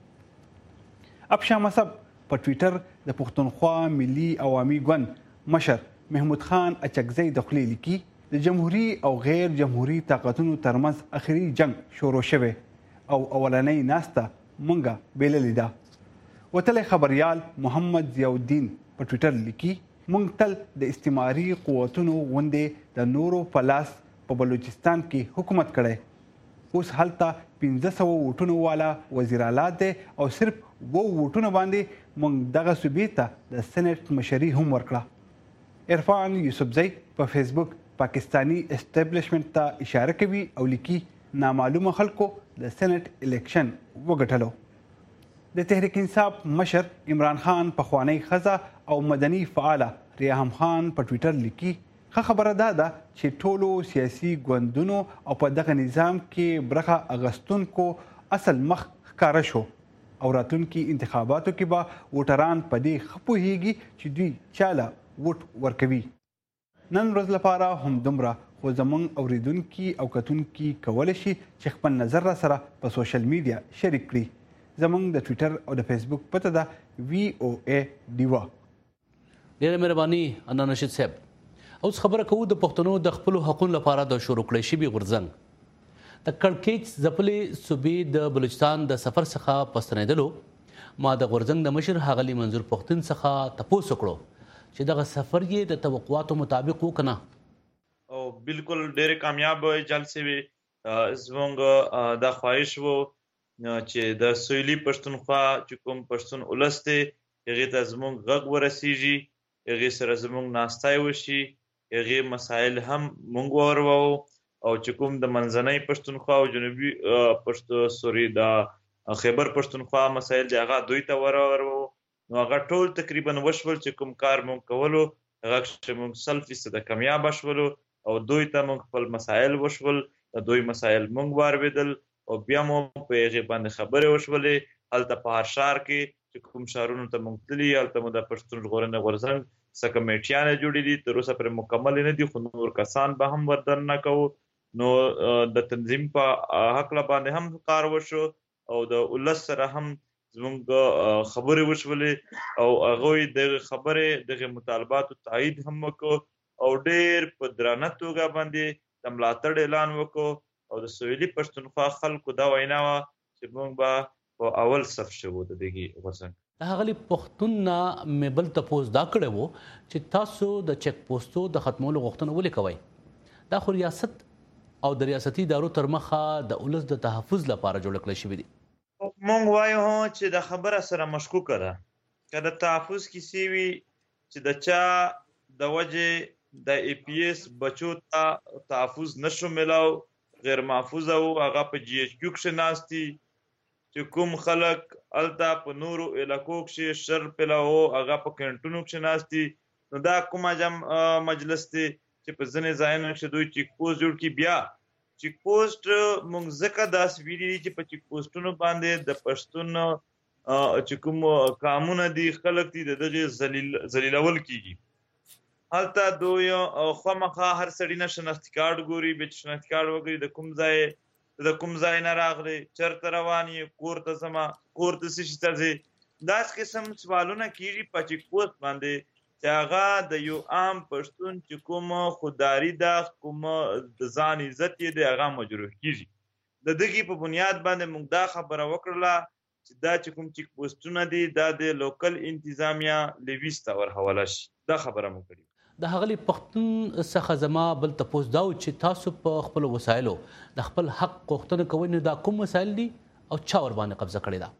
ابشا مصب په ټویټر د پښتونخوا ملي عوامي ګوند مشر محمود خان اچکزی د خولې لیکي د جمهوری او غیر جمهوری طاقتونو ترمنځ اخري جنگ شروع شوی او اولنۍ ناسته مونږه بیللې ده وتلی خبریال محمد ضیاءالدین په ټویټر لیکي مونږ تل د استعماري قوتونو غوندې د نورو په لاس په بلوچستان کې حکومت کړی اوس هلته 1500 ووټونو والا وزیر اعلی دی او صرف 2 ووټونو باندې مونږ دغه صوبې ته د سېنات مشري هم ورکړه عرفان یوسفزی په فیسبوک پاکستانی اسټابلیشمنت ته اشاره کوي او لیکي نامعلومه خلکو د سېنات الیکشن وګټلو د تحریک انصاف مشر عمران خان پخوانی ښځه او مدني فعاله ریاحم خان په ټویټر لیکي ښه خبره ده چې ټولو سیاسي ګوندونو او په دغه نظام کې برخه اغستونکو اصل مخ ښکاره شو او راتلونکي انتخاباتو کې به ووټران په دې ښه پوهیږي چې دوی چاله ووټ ورکوي نن ورځ لپاره همدومره خو زموږ اوریدونکي او کتونکي کولی شي چې خپل نظر را سره په سوشل میډیا شریک کړي زموږ د ټویټر او د فیسبوک پته ده VOA ډیوا ډیره مهرباني عدنان رشید صاحب اوس خبره کوو د پښتنو د خپل حقوقو لپاره د شروع کړی شوي غورځنګ د کړکېچ ځپلې صوبې د بلوچستان د سفر څخه په ستنېدلو ما د غورځنګ د مشر ښاغلي منظور پښتون څخه تپوس وکړو چې دغه سفر یې د توقعاتو مطابق وکنه او بالکل ډېر کامیاب جلسه وي زموږ د خواهش وو چې د سویلي پښتونخوا چې کوم پښتون ولس دی هغې ته زموږ غږ ورسیږي هغې سره زموږ ناستای وشي هغې مسایل هم موږ واورو او چې کوم د منځنۍ پښتونخوا او جنوبي د خیبر پښتونخوا مسایل دی هغه دوی ته واورو نو هغه ټول تقریبا وشول چې کوم کار موږ کولو هغه چې موږ 100% کامیاب شولو او دوی ته موږ خپل مسایل وشول دوی مسایل موږ واورېدل او بیا مو په هغې باندې خبرې وشولې هلته په هر ښار کې چې کوم ښارونو ته موږ تللي هلته مو د پښتون ژغورنې غورځنګ څه کمیټیانې جوړې دي تر اوسه پرې مکمل نه دي خو نور کسان به هم وردننه کوو نو د تنظیم په هکله باندې هم کار وشو او د ولس سره هم زموږ خبرې وشولې او هغوی دغه خبرې دغه مطالباتو تایید هم وکړو او ډېر په درانه توګه باندې د ملاتړ اعلان وکړو او د سویلي پښتونخوا خلکو دا وینا وه چې موږ به په اول صف شوو د دغې غورځنګ د ښاغلي پښتون نه مې بل تپوس دا کړی و چې تاسو د چیک پوسټو د ختمولو غوښتنه ولې کوئ دا خو ریاست او د ریاستي ادارو تر مخه د ولس د تحفظ لپاره جوړ کړی شوي دي موږ وایو چې د خبره سره مشکوکه ده که د تحفظ کیسې وي چې د چا د وجې د APS بچو ته تحفظ نشو ملاو غیر محفوظ او هغه په GHQ کې ناستي چې کوم خلک الته په نورو علاقو کې شر پلاو هغه په کینټونو کې ناستي نو دا کومه مجلس دی چې په ځینې ځایونو کې دوی چیک پوسټ جوړ کړي بیا چیک پوسټ موږ ځکه داسې ویلي دي چې په چیک پوسټونو باندې د پښتون چې کوم قانون دي خلک دي دغه ذلیلول کیږي هلته دوی خامخا هر سړی نه شناختی کارت ګوري به شناختی کارت وګوري د کوم ځای نه راغلی چېرته روان یې کور ته ځمه کور ته څه شي ته ځې داسې قسم سوالونه کېږي په چیک پوسټ باندې چې هغه د یو عام پښتون چې کوم خودداري ده کوم د ځان عزت یې دی هغه مجروح کېږي د دغه په بنیاد باندې موږ دا خبره وکړه چې دا چې کوم چیک پوسټونه دي دا د لوکل انتظامیه لیویس ته ورحواله شي. دا خبره مو کړې. د هغلی پښتون څخه زما بل تپوس دا چې تاسو په خپل وسایلو د خپل حق غوښتنه کوئ، نو دا کوم وسایل دي او چا ور باندې قبضه کړې ده؟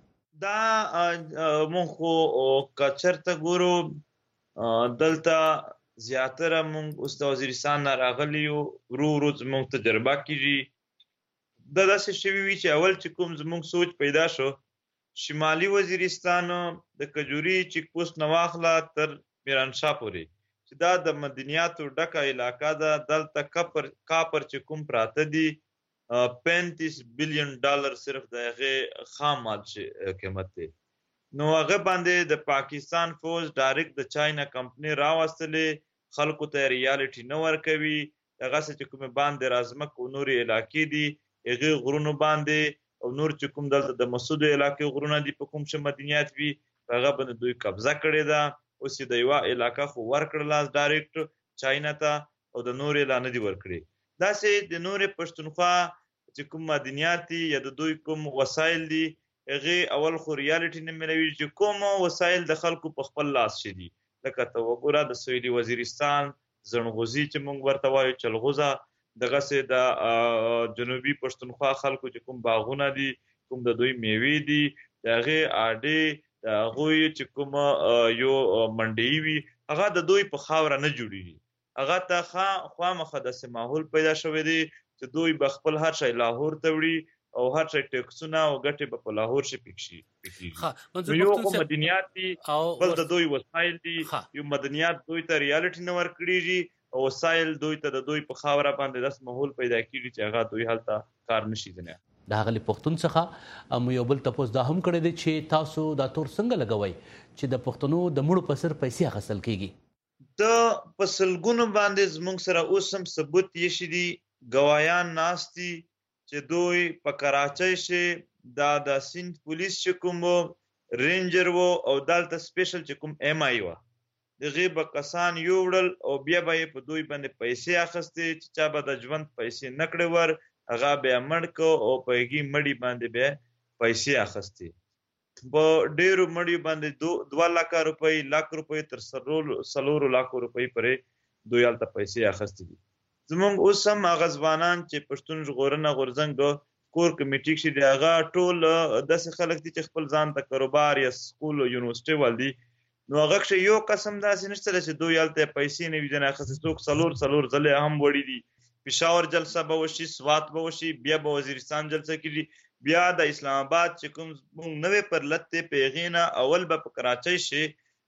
دا مونږ خو که چېرته ګورو دلته زیاتره مونږ اوس د وزیرستان نه راغلي یو، ورو ورو زموږ تجربه کېږي. دا داسې شوي وي چې اول چې کوم زموږ سوچ پیدا شو شمالي وزیرستان د کجوري چیک پوسټ نه واخله تر میرانشاه پورې چې دا د مدنیاتو ډکه علاقه ده. دلته کاپر چې کوم پراته دي 35 بلین ډالر صرف د هغې خام مال قیمت دی. نو هغه باندې د پاکستان فوج ډایرکټ د چاینا کمپنۍ راوستلې، خلکو ته ریالټي نه ورکوي. هغسې چې کومې باندې رازمک او نورې علاقې دي هغې غرونو باندې او نور چې کوم دلته د مسودو علاقې غرونه دي په کوم څه مدنیات وي هغه باندې دوی قبضه کړې ده. اوس د یوه علاقه خو ورکړله ډایرکټ چاینا ته او د نورې لا نه دي ورکړي. داسې د نورې پښتونخوا چې کوم مدنیات دي یا د دوی کوم وسایل دي هغې اول خو ریالټي نه ملوي چې کوم وسایل د خلکو په خپل لاس شي دي. لکه ته وګوره د سویلي وزیرستان زڼغوزي چې موږ ورته وایو چلغوزه، دغسې د جنوبي پښتونخوا خلکو چې کوم باغونه دي کوم د دوی میوې دي د هغې اډې د هغوی چې کوم یو منډۍ وي هغه د دوی په خاوره نه جوړېږي. هغه ته خامخا داسې ماحول پیدا شوی دی چې دوی به خپل هر شی لاهور ته وړي او هر شی ټیکسونه او ګټې به په لاهور شي پکې. یو خو مدنیات دي بل د دوی وسایل دي. یو مدنیات دوی ته ریالټي نه ورکړېږي او وسایل دوی ته د دوی په خاوره باندې داسې ماحول پیدا کېږي چې هغه دوی هلته کار نشي ځنی. د هغلی پښتون څخه مو یو بل تپوس دا هم کړی دی چې تاسو دا تور څنګه لګوئ چې د پښتنو د مړو په سر پیسې اخیستل کېږي؟ د په سلګونو باندې زموږ سره اوس هم ثبوت یې شي دي، ګواهیان ناست دي چې دوی په کراچۍ شي دا د سیند پولیس چې کوم رینجر و او دلته سپیشل چې کوم ایم آی و دغې به کسان یوړل او بیا به یې په دوی باندې پیسې اخیستې چې چا به د ژوند پیسې نه کړې ور هغه بیا مړ کو او په هغې مړي باندې بیا پیسې اخیستې. په ډېرو مړیو باندې 2 لکه روپۍ، لک روپۍ تر 4 لکو روپۍ پورې دوی هلته پیسې اخیستې دي. زموږ اوس هم هغه ځوانان چې پښتون ژغورنه غورځنګ کور کمیټې کښې دي هغه ټول داسې خلک دي چې خپل ځان ته کاروبار یا سکول او یونیورسټۍ وال دي. نو هغه کښې یو قسم داسې نشته چې دوی هلته پیسې نه وي ځنې اخیستې. څوک 4 ځلې هم وړي دي. پېښور جلسه به وشي، سوات به وشي، بیا به وزیرستان جلسه کېږي، بیا د اسلام آباد چې کوم موږ نوې پرلت دی په هغې نه اول به په کراچۍ شي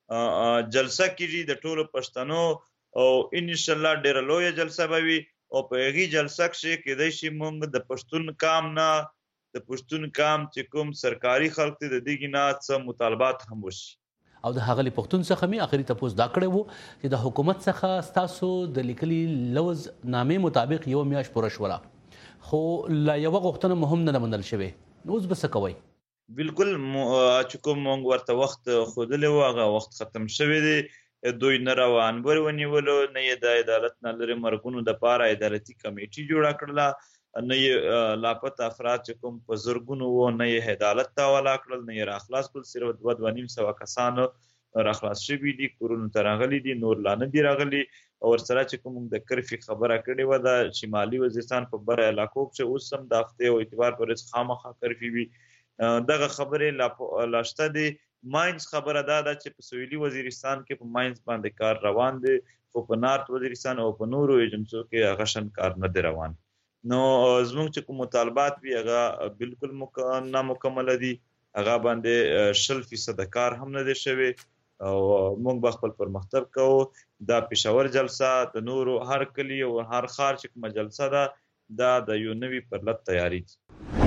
جلسه کېږي د ټولو پښتنو او انشاءالله ډېره لویه جلسه به وي او په هغې جلسه کښې کیدای شي موږ د پښتون قام نه د پښتون قام چې کوم سرکاري خلک دي د دغې نه څه مطالبات هم وشي. او د هغلی پښتون څخه مې اخري تپوس دا کړی و چې د حکومت څخه ستاسو د لیکلي لوز نامې مطابق 1 میاشت پوره شوله خو لا یوه غوښتنه مو هم نه منل شوې، نو اوس به څه کوئ؟ بلکل چې کوم موږ ورته وخت ښودلی و هغه وخت ختم شوی دی. دوی نه روانبر ونیولو، نه یې د عدالت نه لرې مرګونو دپاره عدالتي کمیټي جوړه کړله، نه یې لاپته افراد چې کوم په زرګونو وو نه یې عدالت ته حواله کړل، نه یې راخلاص کړل. صرف 2-2.5 کسان راخلاص شوي دي، کورونو ته راغلي دي، نور لا نه دي راغلي. او ورسره چې کوم د کرفي خبره کړې وه د شمالي وزیرستان په بره علاقو کښې اوس هم د هفتې او اتوار پر ورځ خامخا کرفي وي. دغه خبرې لا شته دي. ماینز خبره دا ده چې په سویلي وزیرستان کې په ماینز باندې کار روان دی، خو په نارت وزیرستان او په نورو ایجنسیو کې هغه شان کار نه دی روان. نو زموږ چې کوم مطالبات وي هغه بالکل نامکمله دي، هغه باندې 0% کار هم نه دی شوی او موږ به خپل پرمختګ کوو. دا پېښور جلسه د نورو هر کلي او هر ښار چې کومه جلسه ده دا د یو نوي پرلت تیاری دي.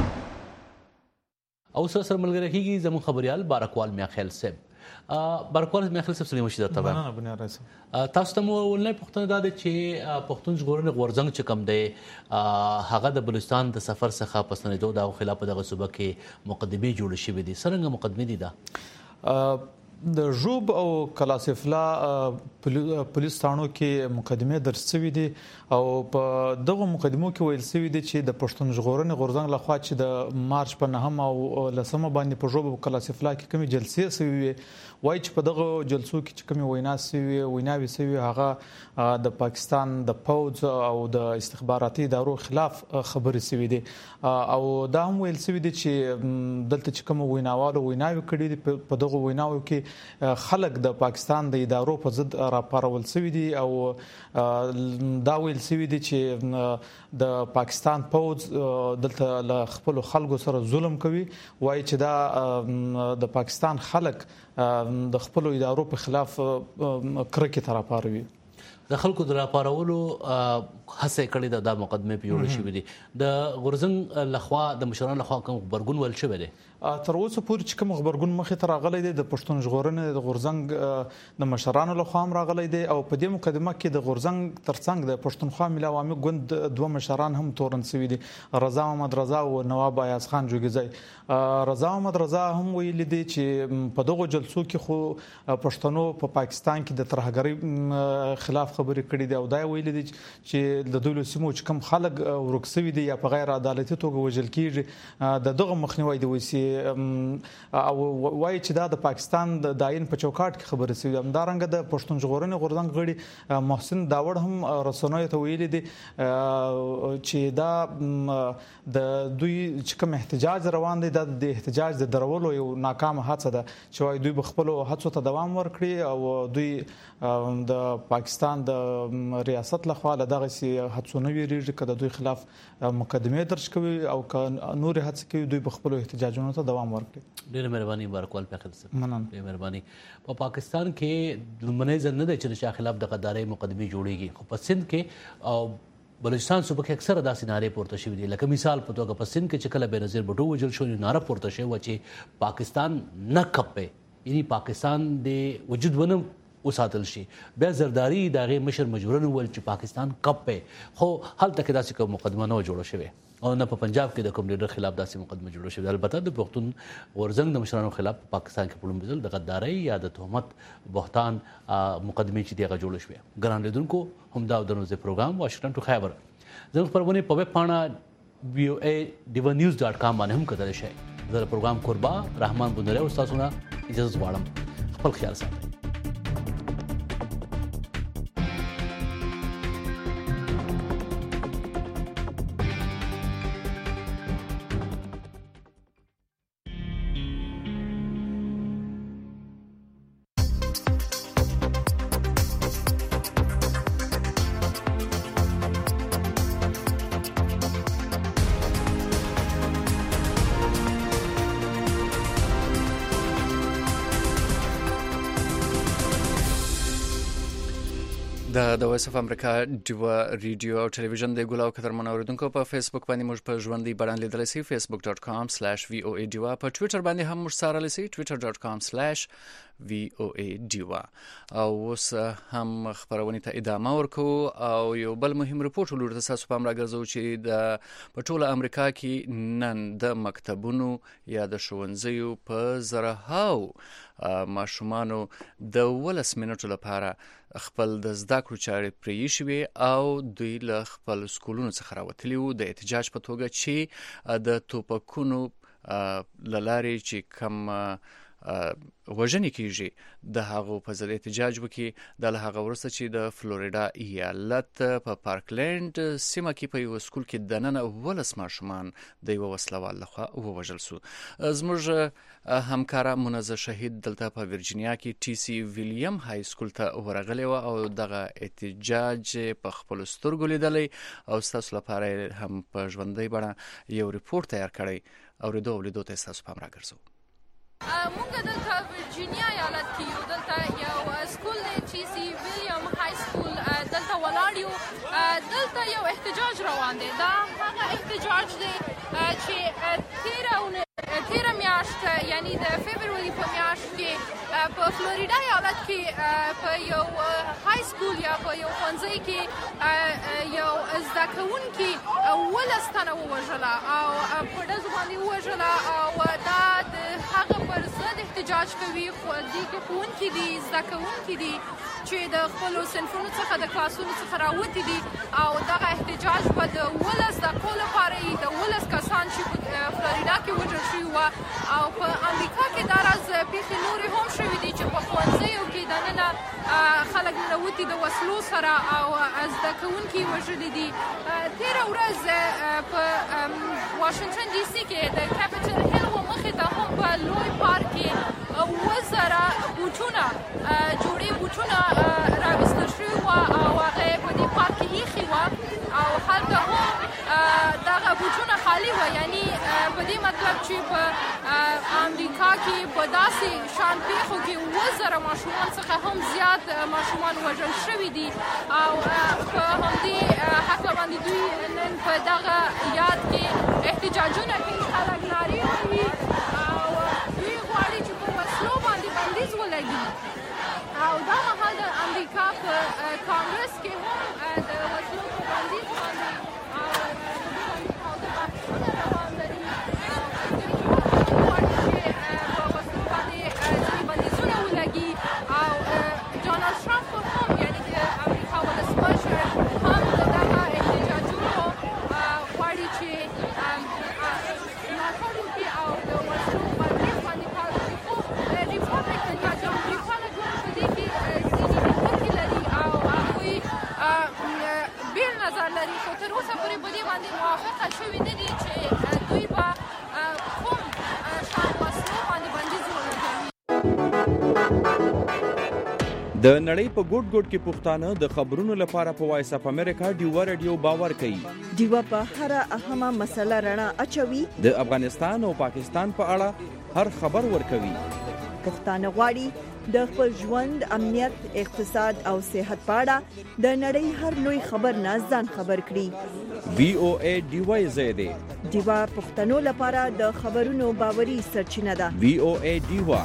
او سره ملګری کېږي زموږ خبریال بارکوال میاخیل صاحب. بارکوال میاخیل صاحب سلیم شي درته وایم. تاسو ته مو ولنۍ پوښتنه دا ده چې پښتون ژغورنې غورځنګ چې کوم دی هغه د بلوچستان د سفر څخه په ستنېدو د هغو خلاف په دغه صوبه کې مقدمې جوړې شوې دي. څرنګه مقدمې دي دا؟ د ژوب او کلاسفلا پولیس تانو کې مقدمه درج شوې دي او په دغه مقدمو کې ویل شوی دی چې د پښتون ژغورنې غورځنګ لخوا چې د مارچ په 9 او 10 باندې په ژوب او کلاسفلا کې کومې جلسې شوې وای چې په دغه جلسو کې چې کومې ویناوي شوې هغه د پاکستان د پوز او د استخباراتي ادارو خلاف خبرې شوې دي او دا هم ویل شوی دی چې دلته چې کوم ویناوي کړي دي په دغه ویناوو کې خلک د پاکستان د ادارو په ضد راپارول شوی دي او دا ویل شوی دی چې د پاکستان پوز دلته له خپل خلکو سره ظلم کوي وای چې دا د پاکستان خلک د خپل ادارو په خلاف کرکه تراپاروي د خلکو د راپارولو هڅه کړې د مقدمه په جوړ شوې دي د غورځنګ لخوا د مشرانو لخوا کوم خبرګون ول شوی دی تر اوسه پورې چې کوم خبرګون مخې ته راغلی دی د پښتون ژغورنې د غورځنګ د مشرانو لخوا هم راغلی دی او په دې مقدمه کې د غورځنګ ترڅنګ د پښتونخوا ملي عوامي ګوند دوه مشران هم تورن شوي دي رضا محمد رضا او نواب ایاز خان جوګیزی رضا محمد رضا هم ویل دي چې په دغه جلسو کې خو پښتنو په پاکستان کې د ترهګرۍ خلاف خبرې کړې دي او دا ویل دي چې د دولت سیمو چې کم خلک ورکسوي دي یا په غیر عدالتي توګه وژل کیږي دغه مخنیوي دی وسی او وای چې دا د پاکستان د داین په چوکاټ کې خبرې شوې همدارنګه د پښتون ژغورنې غورځنګ غړي محسن داوړ هم رسنیو ته ویلي دي چې دا د دوی چې کوم احتجاج روان دی د احتجاج د درولو یو ناکامه هڅه ده چې وای دوی خپل هڅو ته دوام ورکړي او دوی د پاکستان د ریاست لخوا له دغه هڅو نه ویریږي کله دوی خلاف مقدمه درج کوي او نور هڅه کوي دوی خپل احتجاجونو ته دوام ورکړي ډېر مهرباني بارکوال په خدمت مننه ډېر مهرباني په پاکستان کې لمنې ځنه د چې خلاف د غدارۍ مقدمه جوړیږي خو په سند کې او بلوچستان صوبه کې اکثره داسې نارې پورته شوې دي لکه مثال په توګه په سند کې چې کله بېنظیر بټو وژل شو ناره پورته شوې و چې پاکستان نه کپې یعنی پاکستان د وجود ونه وساتل شي بیا زرداری د هغې مشر مجبورن وویل چې پاکستان کپې خو هلته کې داسې کوم مقدمه نه جوړه شوې او نه په پنجاب کې د کوم لیډر خلاف داسې مقدمه جوړه شوې البته د پښتون غورځنګ د مشرانو خلاف په پاکستان کې په لومړي ځل د غدارۍ یا د تهمت بهتان مقدمې چې دي هغه جوړه شوې ګران لیدونکو همدا د نوزه پروګرام واشنګټن ټو خیبر زموږ خپرونه په ویب پاڼه voa.divanews.com باندې هم کتلی شئ زه د پروګرام کوربا رحمان بندری او ستاسو نه اجازه غواړم خپل خیال ساتئ د وایس اف امریکا ډیوا ریډیو او ټلویزیون د ګولاو کترمن اوریدونکو په فیسبوک باندې موږ په ژوندۍ بڼه لیدلی سئ facebook.com/voa ډیوا په ټویټر باندې هم موږ سره لیدلی سئ twitter.com/voa ډیوا او اوس هم خبرونه ته ادامه ورکو او یو بل مهم رپورټ ولور تاسو په امر راګرځو چې د په ټوله امریکا کې نن د مکتبونو یا د ښوونځیو په زرهاو ماشومانو د 12 منټو لپاره خپل د زده کړو چارې پرې شوې او دوی له خپل سکولونو څخه راوتلي وو د احتجاج په توګه چې د توپکونو لارې چې کم وژنې کیږي د هغه په ضد احتجاج وکړي د هغه ورسته چې د فلوریدا ایالت په پارکلند سیمه کې په یو سکول کې د نن 12 ماشومان د یو وسلوال لخوا ووژل شو زموږ همکارا منزه شهید دلته په ورجینیا کې ټي سي ویلیام های سکول ته ورغلی و او دغه احتجاج په خپل سترګو لیدلی او تاسو لپاره هم په ژوندۍ بڼه یو ریپورت تیار کړی او لیدو ته تاسو پام راګرځو مونږ دلته ورجینیا ایالت کې یو دلته یو سکول دی ټي سي ویلیام های سکول دلته ولاړ یو دلته یو احتجاج روان دی دا هغه احتجاج دی چې تیره میاشت یعنی د فبروري په میاشت کې په فلوریدا ایالت کې په یو های سکول یا په یو ښوونځي کې یو زده کوونکي 12 تنه ووژله او په ډزو باندې ووژله او دا د هغه پر ضد احتجاج کوي، خو دې کې ښوونکي دي، زده کوونکي دي چې د خپلو صنفونو څخه د کلاسونو څخه راوتي دي او دغه احتجاج به د 11 دقیقو لپاره یې د 11 کسان چې په فلوریدا کې وژل شوي وه او په امریکا کې دا راز پیښې نورې هم شوي دي چې په ښوونځیو کې دننه خلک ننوتي د وسلو سره او زده کوونکي وژلي دي. تېره ورځ په واشنګټن ډي سي کې د کیپټل هیل و مخې ته هم په لوی پارک کې 1000 بوټونه جوړې بوټونه راویستل شوي وه او هغه په دې پارک کې ایښي وه او هلته هم دغه بوټونه خالي وه، یعنی په دې مطلب چې په امریکا کې په داسې شان پیښو کې 1000 ماشومان څخه هم زیات ماشومان وژل شوي دي او په همدې هکله باندې دوی نن په دغه یاد کې احتجاجونه کوي، خلک نارې وهي او دوی غواړي چې په وسلو باندې بندیز ولګي او دا مهال د امریکا په کانګرس کې هم د وسلو په بندیز باندې د نړۍ په ګوټ ګوټ کې پښتانه د خبرونو لپاره په وایس اف امریکا ډیوا رادیو باور کوي. ډیوا په هر اهمه مسله رڼا اچوي، د افغانستان او پاکستان په اړه هر خبر ورکوي. پښتانه غواړي د خپل ژوند، امنیت، اقتصاد او صحت په اړه د نړۍ هر لوی خبر نه ځان خبر کړي. VOA ډیوا زیاده ډیوا پښتنو لپاره د خبرونو باوري سرچینه ده. VOA ډیوا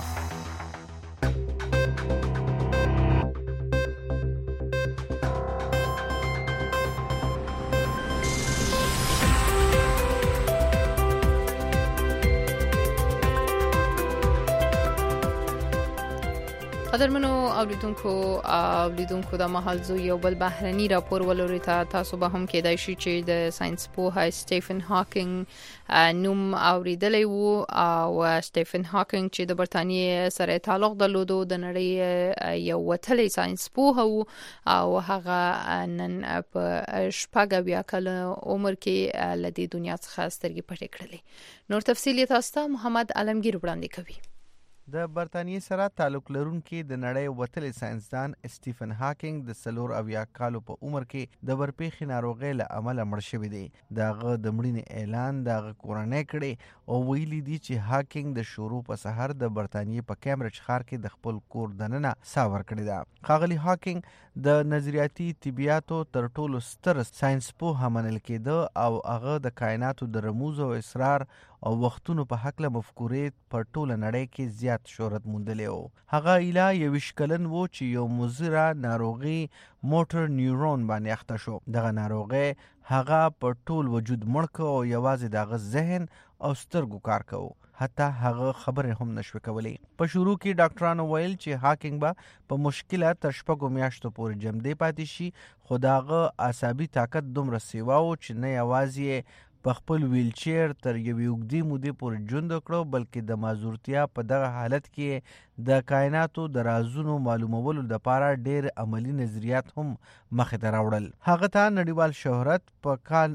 قدرمنو اولیدونکو د مهال زو یو بل بهرني راپور ولوري تاسو به هم کېدای شي چې د ساينس پوه سټيفن هاکینګ نوم اوریدلی وو او سټيفن هاکینګ چې د برتانیې سره تعلق درلودو د نړۍ یو وتلی ساينس پوه وو او هغه نن په شپږ کال عمر کې لدی دنیا څخه سترګې پټې کړلې. نور تفصیل تاسو ته محمد علمگیر وړاندې کوي. د برتانیې سره تعلق لرونکي د نړۍ وتلی ساينسدان سټيفن هاکینګ د 40 کالو په عمر کې د ورپېښې ناروغۍ له امله مړ شوی دی. دغه د مړینې اعلان دغه کورنۍ کړی او ویلي دي چې هاکینګ د شروع په سحر د برتانیې په کیمبرج ښار کې د خپل کور دننه ساه ورکړې ده. ښاغلي هاکینګ د نظریاتي طبيعاتو تر ټولو ستر ساينس پوه منل کېده او هغه د کائناتو د رموز او اسرار او وختونو په حق له مفکورې په ټوله نړۍ کې زیات شهرت موندلی و. هغه ایله 21 کلن و چې یو مضره ناروغي موټر نیورون باندې اخته شو. دغه ناروغي هغه په ټول وجود مړ کړ او یوازې دغه ذهن او سترګو کار کوو، حتی هغه خبرې هم نشو کولی. په شروع کې ډاکټرانو ویل چې هاکینګ به په مشکله تر 6 میاشتو پورې جمدې پاتې شي، خو دغه اعصابي طاقت دومره سیوا و چې نه یوازې په خپل ویل چیر تر یوې اوږدې مودې پورې ژوند وکړو، بلکې د معذورتیا په دغه حالت کې د کائناتو د رازونو معلومولو لپاره ډېر عملی نظریات هم مخې ته راوړل. هغه ته نړیوال شهرت په کال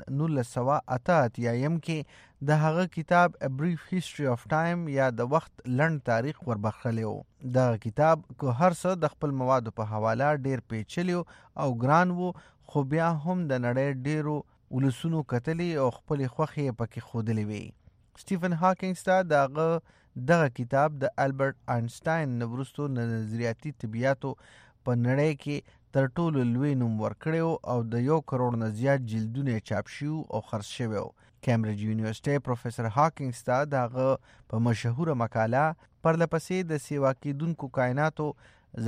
1988 کې د هغه کتاب A Brief History of Time یا د وخت لنډ تاریخ وربخښلی و. دغه کتاب که هر څه د خپل موادو په حواله ډېر پیچلی او ګران و، خو بیا هم د نړۍ ډېرو ولسونو کتلی او خپل خوښې پکې خودلې وي. سټيفن هاکینګ ته دغه کتاب د البرت آینسټاین وروسته نظریاتي طبيعاتو په نړۍ کې تر ټولو لوی نوم ورکړی او د 1 کروڑ نه زیات جلدونه چاپ شو او خرڅ شوی. کیمبرج یونیورسيټي پروفیسور هاکینګ ته دغه په مشهوره مقاله پرلپسې د سیوا کېدونکو کائناتو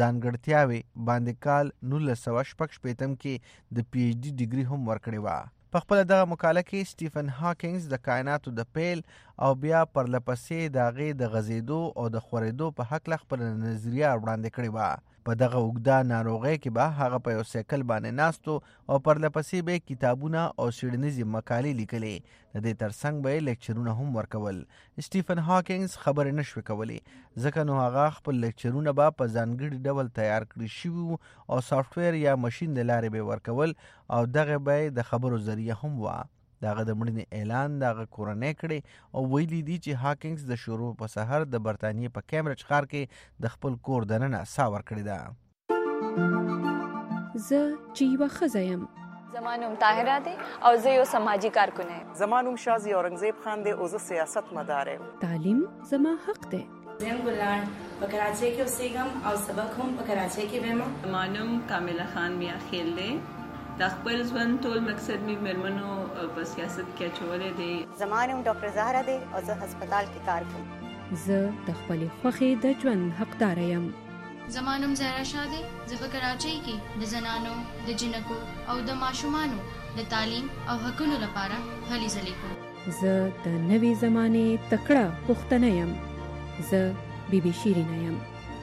ځانګړتیاوې باندې کال 1986 کې د پی ایچ ډي ډیګري هم ورکړې و. په خپل دغه مقاله کې سټیفن هاکینګز د کائناتو د پیل او بیا پرلپسې د هغې د غځېدو او د خورېدو په هکله خپله نظریه وړاندې کړې وه. په دغه اوږده ناروغۍ کې به هغه په یو سایکل باندې ناستو او پرلپسې به کتابونه او څېړنیزې مقالې لیکلې. د دې ترڅنګ به یې لیکچرونه هم ورکول. سټیفن هاکینګز خبرې نشوې کولی ځکه نو هغه خپل لیکچرونه به په ځانګړي ډول تیار کړي شوي او سافټویر یا ماشین د لارې به ورکول او دغه به د خبرو ذریعه هم وه. دغه د مړینې اعلان دغه کورنۍ کړی او ویلي دي چې هاکینګز د شروع په سحر د برطانیې په کیمبرج ښار کې د خپل کور دننه ساه ورکړې ده. زه چې یوه ښځه یم. زما نوم طاهره دی او زه یو سماجي کارکن یم. زما نوم شازي اورنګزیب خان دی او زه سیاست مدار یم. تعلیم زما حق دی. زه ګلان په کراچۍ کې اوسېږم او سبق هم په کراچۍ کې وایم. زما نوم کامله خان میا خیل دی. د خپل ژوند ټول مقصد می مېرمنو په سیاست کې اچولې دی. زما نوم ډاکټر زهرا دی او زه هسپتال کې کار کوم. زه د خپلې خوښې د ژوند حقدار یم. زما نوم زهرا شاه دی. زه په کراچۍ کې د زنانو د جنکو او د ماشومانو د تعلیم او حقونو لپاره هلې ځلې کوم. زه د نوې زمانې تکړه پښتنه یم. زه بیبي شیرینه یم.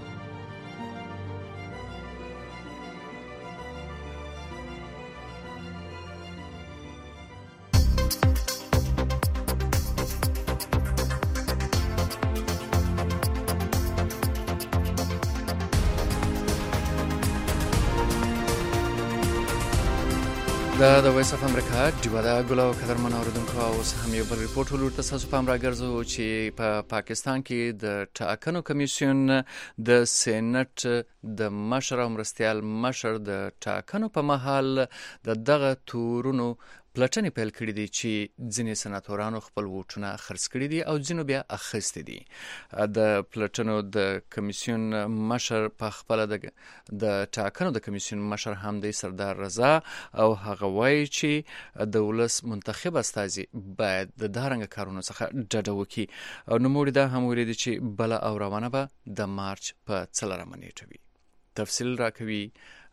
د وایس اف امریکا ډیوه د ګلو قدرمن اوریدونکو اوس هم یو بل ریپورت ولور تاسو پام راګرځو چې په پاکستان کې د ټاکنو کمیسیون د سېنات د مشر او مرستیال مشر د ټاکنو په مهال دغه تورونو پلټنې پیل کړې دي چې ځینې سناتورانو خپل ووټونه خرڅ کړي دي او ځینو بیا اخیستي دي. د پلټنو د کمیسیون مشر په خپل د ټاکنو د کمیسیون مشر هم دی سردار رضا او هغه وایي چې د ولس منتخب استازي باید د دارنګ کارونو څخه ډډه وکړي. نوموړي دا هم ویلي دي چې بل او روانه به د مارچ په 4 نیټه وي. تفصیل راکوي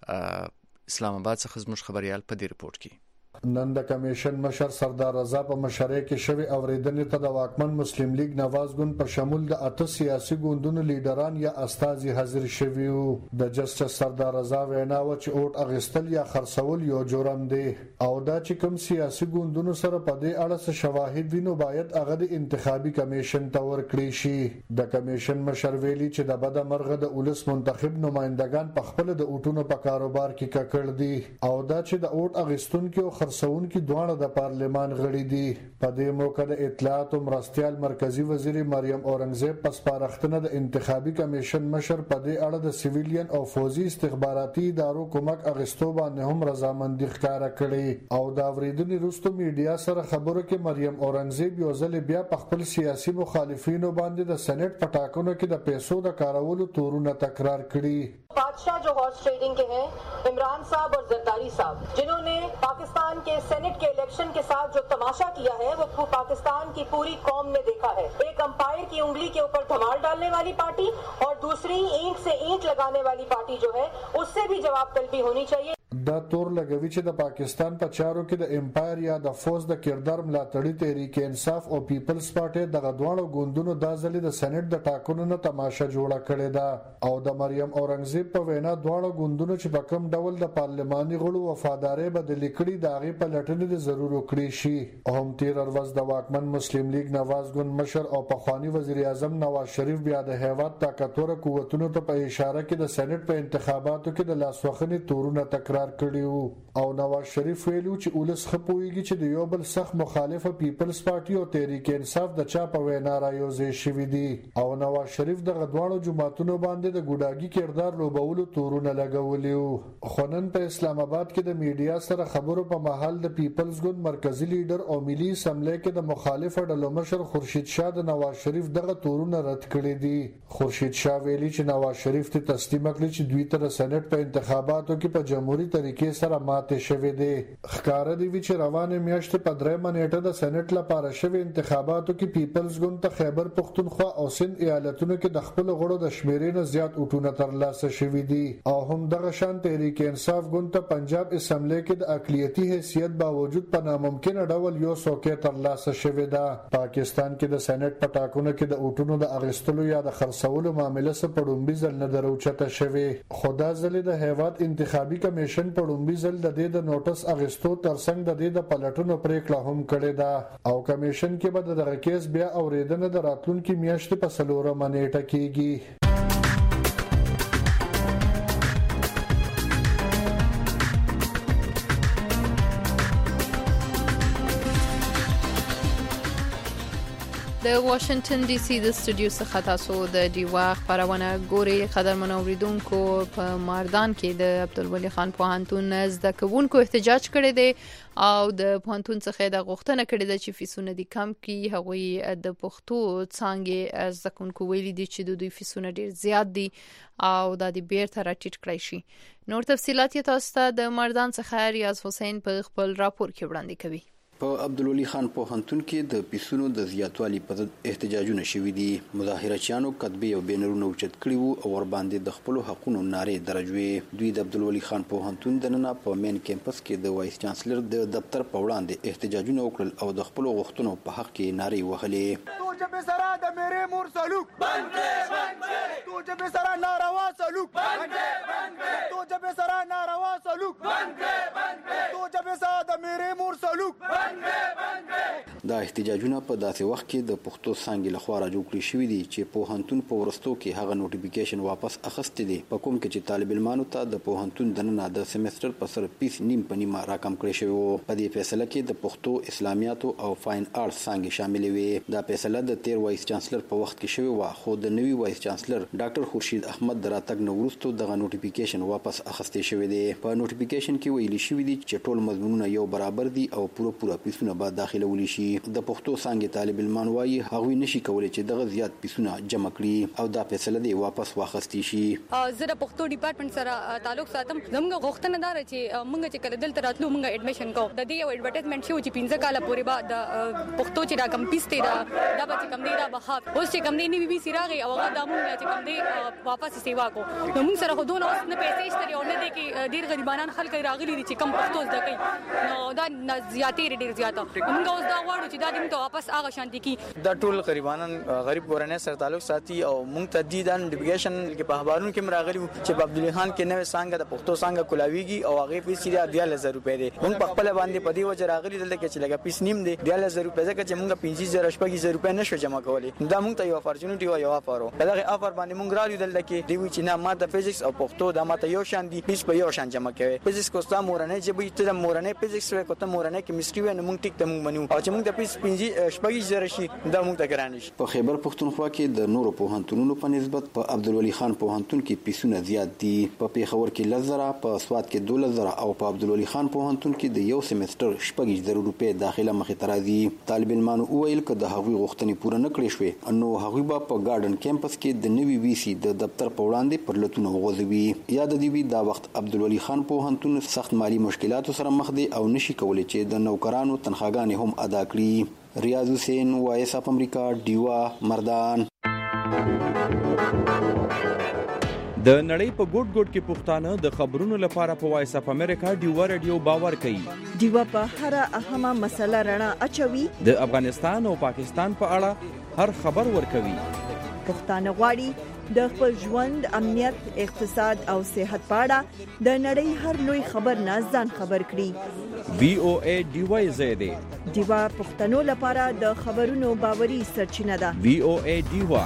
اسلام آباد څخه زموږ خبريال په دې ریپورت کې. نن د کمیشن مشر سردار رضا په مشرۍ کې شوی اوریدنې ته د واکمن مسلم لیگ نواز ګوند په شمول د 8 سیاسي ګوندونو لیډران یا استازي حاضر شوي وو. د جسټس سردار رضا وینا و چې اوټ اغستل یا خرڅول یو جرم دی او دا چې کوم سیاسي ګوندونو سره په دې اړه څه شواهد وینو باید هغه د انتخابي کمیشن ته ورکړي شي. د کمیشن مشر ویلي چې د بده مرغه د ولس منتخب نمائندگان په خپل د اوټونو په کاروبار کې ککړ دي او دا چې د اوټ اغستونکو خرڅون کې دوه د پارلمان غړي دي. په دې موقع د اطلاعات او مرستیال مرکزی وزیر مریم اورنګزیب پس پارختنه د انتخابي کمیشن مشر په دې اړه د سیویلین او فوزي استخباراتي ادارو کومک اغستو باندې هم رضامندي ښکارا کړي او دا ورېدنې وروسته میډیا سره خبرو کې مریم اورنګزیب یو ځل بیا په خپل سیاسي مخالفینو باندې د سېنات په ټاکنو کې د پیسو د کارولو تورونه تکرار کړي. बादशाह जो horse trading के हैं इमरान साहब और जरदारी साहब जिन्होंने पाकिस्तान के सेनेट के इलेक्शन के साथ जो तमाशा किया है वो पाकिस्तान की पूरी कौम ने देखा है. एक अंपायर की उंगली के ऊपर धमाल डालने वाली पार्टी और दूसरी ईंट से ईंट लगाने वाली पार्टी जो है उससे भी जवाब तलबी होनी चाहिए. دا تور لګوي چې د پاکستان په چارو کې د امپایر یا د فوز د کردار ملاتړي تحریک انصاف او پیپلز پارټي د غدوانو ګوندونو د ځلې د سېنات د ټاکنو نه تماشه جوړه کړې ده او د مریم اورنګزیب په وینا دواړو ګوندونو چې په کوم ډول د پارلماني غړو وفادارۍ بدل کړي د هغې په لټنې د ضرور وکړي شي. هم تیر ورځ د واکمن مسلم لیگ نواز ګوند مشر او پخوانی وزیر اعظم نواز شریف بیا د هیواد طاقتور قوتونو ته په اشاره کې د سېنات په انتخاباتو کې د لاسوخنې تورونه تکرار کړیو او نواز شریف ویلو چې ولس خپويږي چې د یو بل سخت مخالفه پیپلز پارټي او تحریک انصاف د چا په وینا رايوځي شوی دي او نواز شریف د غدوانو جماعتونو باندې د ګوډاګي کردار لوبولو تورونه لګولیو. خنن په اسلام آباد کې د میډیا سره خبرو په محل د پیپلز ګوند مرکزی لیډر او ملي اسمبلی کې د مخالفه ډلو مشر خورشید شاه د نواز شریف دغه تورونه رد کړی دي. خورشید شاه ویلي چې نواز شریف ته تسلیم کړی چې دوی تر سېنات په انتخاباتو کې په جمهوریت طریقې سره ماته شوې دي. ښکار دی چې روانه میاشت په 3 نیټه د سېنات لپاره شوی انتخاباتو کې پیپلز ګوند ته خیبر پختونخوا او سند ایالتونو کې د خپل غړو د شمیرې نه زیات اوټونه ترلاسه شوي دي او هم دغه شان تحریک انصاف ګوند ته پنجاب اسمبلی کې د اقلیتي حیثیت باوجود په ناممکن ډول یو څوکۍ ترلاسه شوې ده. پاکستان کې د سېنات په ټاکنو کې د اوټونو د اغستلو یا د خرڅولو معاملې سره په ډومبي ځل نه دروچته شوې. خدا ځل د هیواد انتخابي کمیشن په ډومبي ځل د دې د نوټس اغستو ترڅنګ د دې د پلټونو پریکړه هم کړې ده او کمیشن کې به د دغه کیس بیا اوریدنه د راتلونکي میاشتې په 4 نیټه کېږي. د واشنگټن ډي سي د سټوډیو څخه تاسو د ډیوا خبرونه ګوري. قدرمن اوریدونکو په ماردان کې د عبدالولي خان پوهنتون زده کوونکو احتجاج کړی دی او د پوهنتون څخه د غوښتنه کړې ده چې فیسونه دي کم کړي. هغوی د پښتو څانګې زده کوونکو ویلي دي چې د دوی فیسونه ډیر زیات دي او د دې بیرته راټیټ کړی شي. نور تفصيلات تاسو ته د ماردان څخه ریاض حسین په خپل راپور کې وړاندې کوي. په عبدالولي خان پوهنتون کې د پیسونو د زیاتوالي په ضد احتجاجونه شوي دي. مظاهرچیانو کتبې او بینرونه اوچت کړي وو او ورباندې د خپلو حقونو نارې درجوي. دوی د عبدالولي خان پوهنتون دننه په مین کیمپس کې د وایس چانسلر د دفتر په وړاندې احتجاجونه وکړل او د خپلو غوښتنو په حق کې نارې وهلې. تو جب سرا د میرے مور سلوک بندے تو جب سرا ناروا سلوک بندے تو جب سرا ناروا سلوک بندے تو جب سرا د میرے مور سلوک. دا احتجاجونه په داسې وخت کې د پښتو څانګې لخوا راجوړ کړي شوي دي چې پوهنتون په ورستو کې هغه نوټیفیکیشن واپس اخیستی دی په کوم کې چې طالب علمانو ته د پوهنتون دننه د سیمستر په سر پیس نیم په نیمه راکم کړی شوی وو. په دې فیصله کې د پښتو، اسلامیاتو او فاین آرټس څانګې شامل وي. دا فیصله د تیر وایس چانسلر په وخت کې شوی و، خو د نوي وایس چانسلر ډاکټر خورشید احمد دراتګ نو وروسته دغه نوټیفیکیشن واپس اخیستی شوی دی. په نوټیفیکیشن کې ویلي شوی دی چې ټول مضمونونه یو برابر دي او پوره پیسونه به داخله ولي شي. د پښتو څانګې طالب علمان وایي هغوی نشي کولای چې دغه زیات پیسونه جمع کړي او دا فیصله دی واپس واخیستي شي. زه د پښتو ډپارټمنټ سره تعلق ساتم. زموږ غوښتنه دا چې موږ چې کله دلته راتلو موږ اډمیشن کوو. د دې یو ایڈورټایزمنټ شو چې 15 کال پورې به د پښتو چې دا کم پیس دی دا به چې کم دی دا به اوس چې کم دی نه بي سي راغی او هغه د موږ چې کم دی واپس سیوا کو. نو موږ سره خو دونه نه پیسې شته او نه دي کې ډیر غریبانان خلک راغلي دي چې کم پښتو زده کوي. نو دا زیاتې ډیر زیاته موږ اوس دا غواړو چې دا دې ته واپس هغه شانتي کی. دا ټول غریبانان غریب کورنۍ سره تعلق ساتي او موږ ته د نوټیفیکیشن کې په خبرونو کې راغلي چې په عبدالولي خان کې نوې څنګه د پښتو څنګه کولاویږي او هغه پیسې د 10000 روپۍ دي. موږ په خپل باندې په دې وجه راغلي دلته کې چې لګا پیس نیم دي 10000 روپۍ ځکه چې موږ 15000 روپۍ نشو جمع کولای. دا موږ ته یو اپورچونټی او یو افرو په دغه افر باندې موږ راځو دلته کې دی چې نه ماته فزیکس او پښتو د ماته یو شان دي پیس په یو شان جمع کوي. فزیکس کوستا مورنه چې به ته مورنه فزیکس وکړه کوته مورنه کیمستري و نه موږ ټیک ته موږ منو او چې موږ د پیس 50 شي دا موږ ته ګران شي. په خیبر پښتونخوا کې د نورو پوهنتونونو په نسبت په عبدالولي خان پوهنتون کې پیسونه زیات دي. په پیښور کې 10000، په سوات کې 12000 او په عبدالولي خان پوهنتون کې د یو سیمستر 15000 روپۍ داخله مخې ته راځي. طالب علمانو وویل که د هغوی غوښتنې پوره نه کړې شوې نو هغوی به په ګارډن کیمپس کې د نوي وی سي د دفتر په وړاندې پر لتون وغځوي. یاد دی وی دا وخت عبدالولي خان پوهنتون سخت مالی مشکلاتو سره مخ دی او نشي کولای چې د نوکرانو تنخواګانې هم ادا کړي. ریاض حسین، وایس اپ امریکا، ډیوا، مردان. د نړۍ په ګوټ ګوټ کې پښتانه د خبرونو لپاره په وایس اپ امریکا ډیوا رادیو باور کوي. ډیوا په هر اهمه مسله رڼا اچوي. د افغانستان او پاکستان په اړه هر خبر ورکوي. پښتانه غواړي د خپل ژوند، امنیت، اقتصاد او صحت په اړه د نړۍ هر نوې خبر نه ځان خبر کړي. VOA ډیوا زیاده ډیوا پښتنو لپاره د خبرونو باوري سرچینه ده. VOA ډیوا.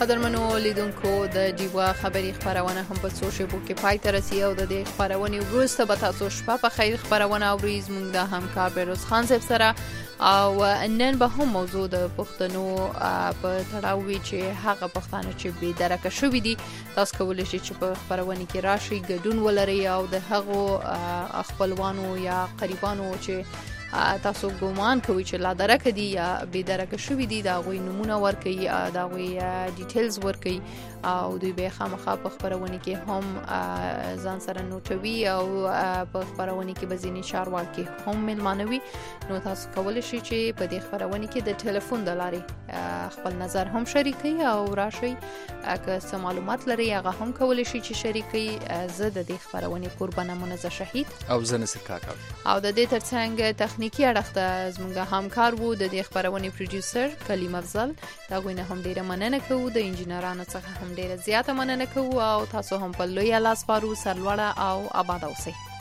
قدرمنو لیدونکو د جیوا خبری خبرونه هم په سوشل کې پای ته رسي او د دې خبرونه وروسته به تاسو شپه په خیر خبرونه اورئ زموږ د همکار بیروز خان صاحب سره او نن به هم موضوع د پښتنو په تړاو وی چې هغه پښتانه چې بې درکه شوي دي تاسو کولی شئ چې په خبرونه کې راشي ګډون ولرئ او د هغو خپلوانو یا قریبانو چې تاسو ګومان کوئ چې لا درکه دي یا بې درکه شوي دي د هغوی نومونه ورکوي د هغوی ډیټیلز ورکوي او دوی به خامخا په خبرونه کې هم ځان سره نوټوي او په خبرونه کې به ځینې چارواکي هم میلمانوي نو تاسو کولی شئ چې په دې خبرونه کې د ټلیفون د لارې خپل نظر هم شریک کړئ او راشئ که څه معلومات لرئ هغه هم کولی شئ چې شریک کړئ. زه د دې خبرونه قربانه منزه شهید او زه نصر کاکا او د دې ترڅنګ تخنیکی اړخ ته زموږ همکار وو د دې خبرونه پروډوسر کلیم افضل دا غوینه هم ډیره مننه کوو د انجینرانو څخه هم ډیره زیاته مننه کوو او تاسو هم په لوی لاس پارو سرلوړه او آباد اوسئ.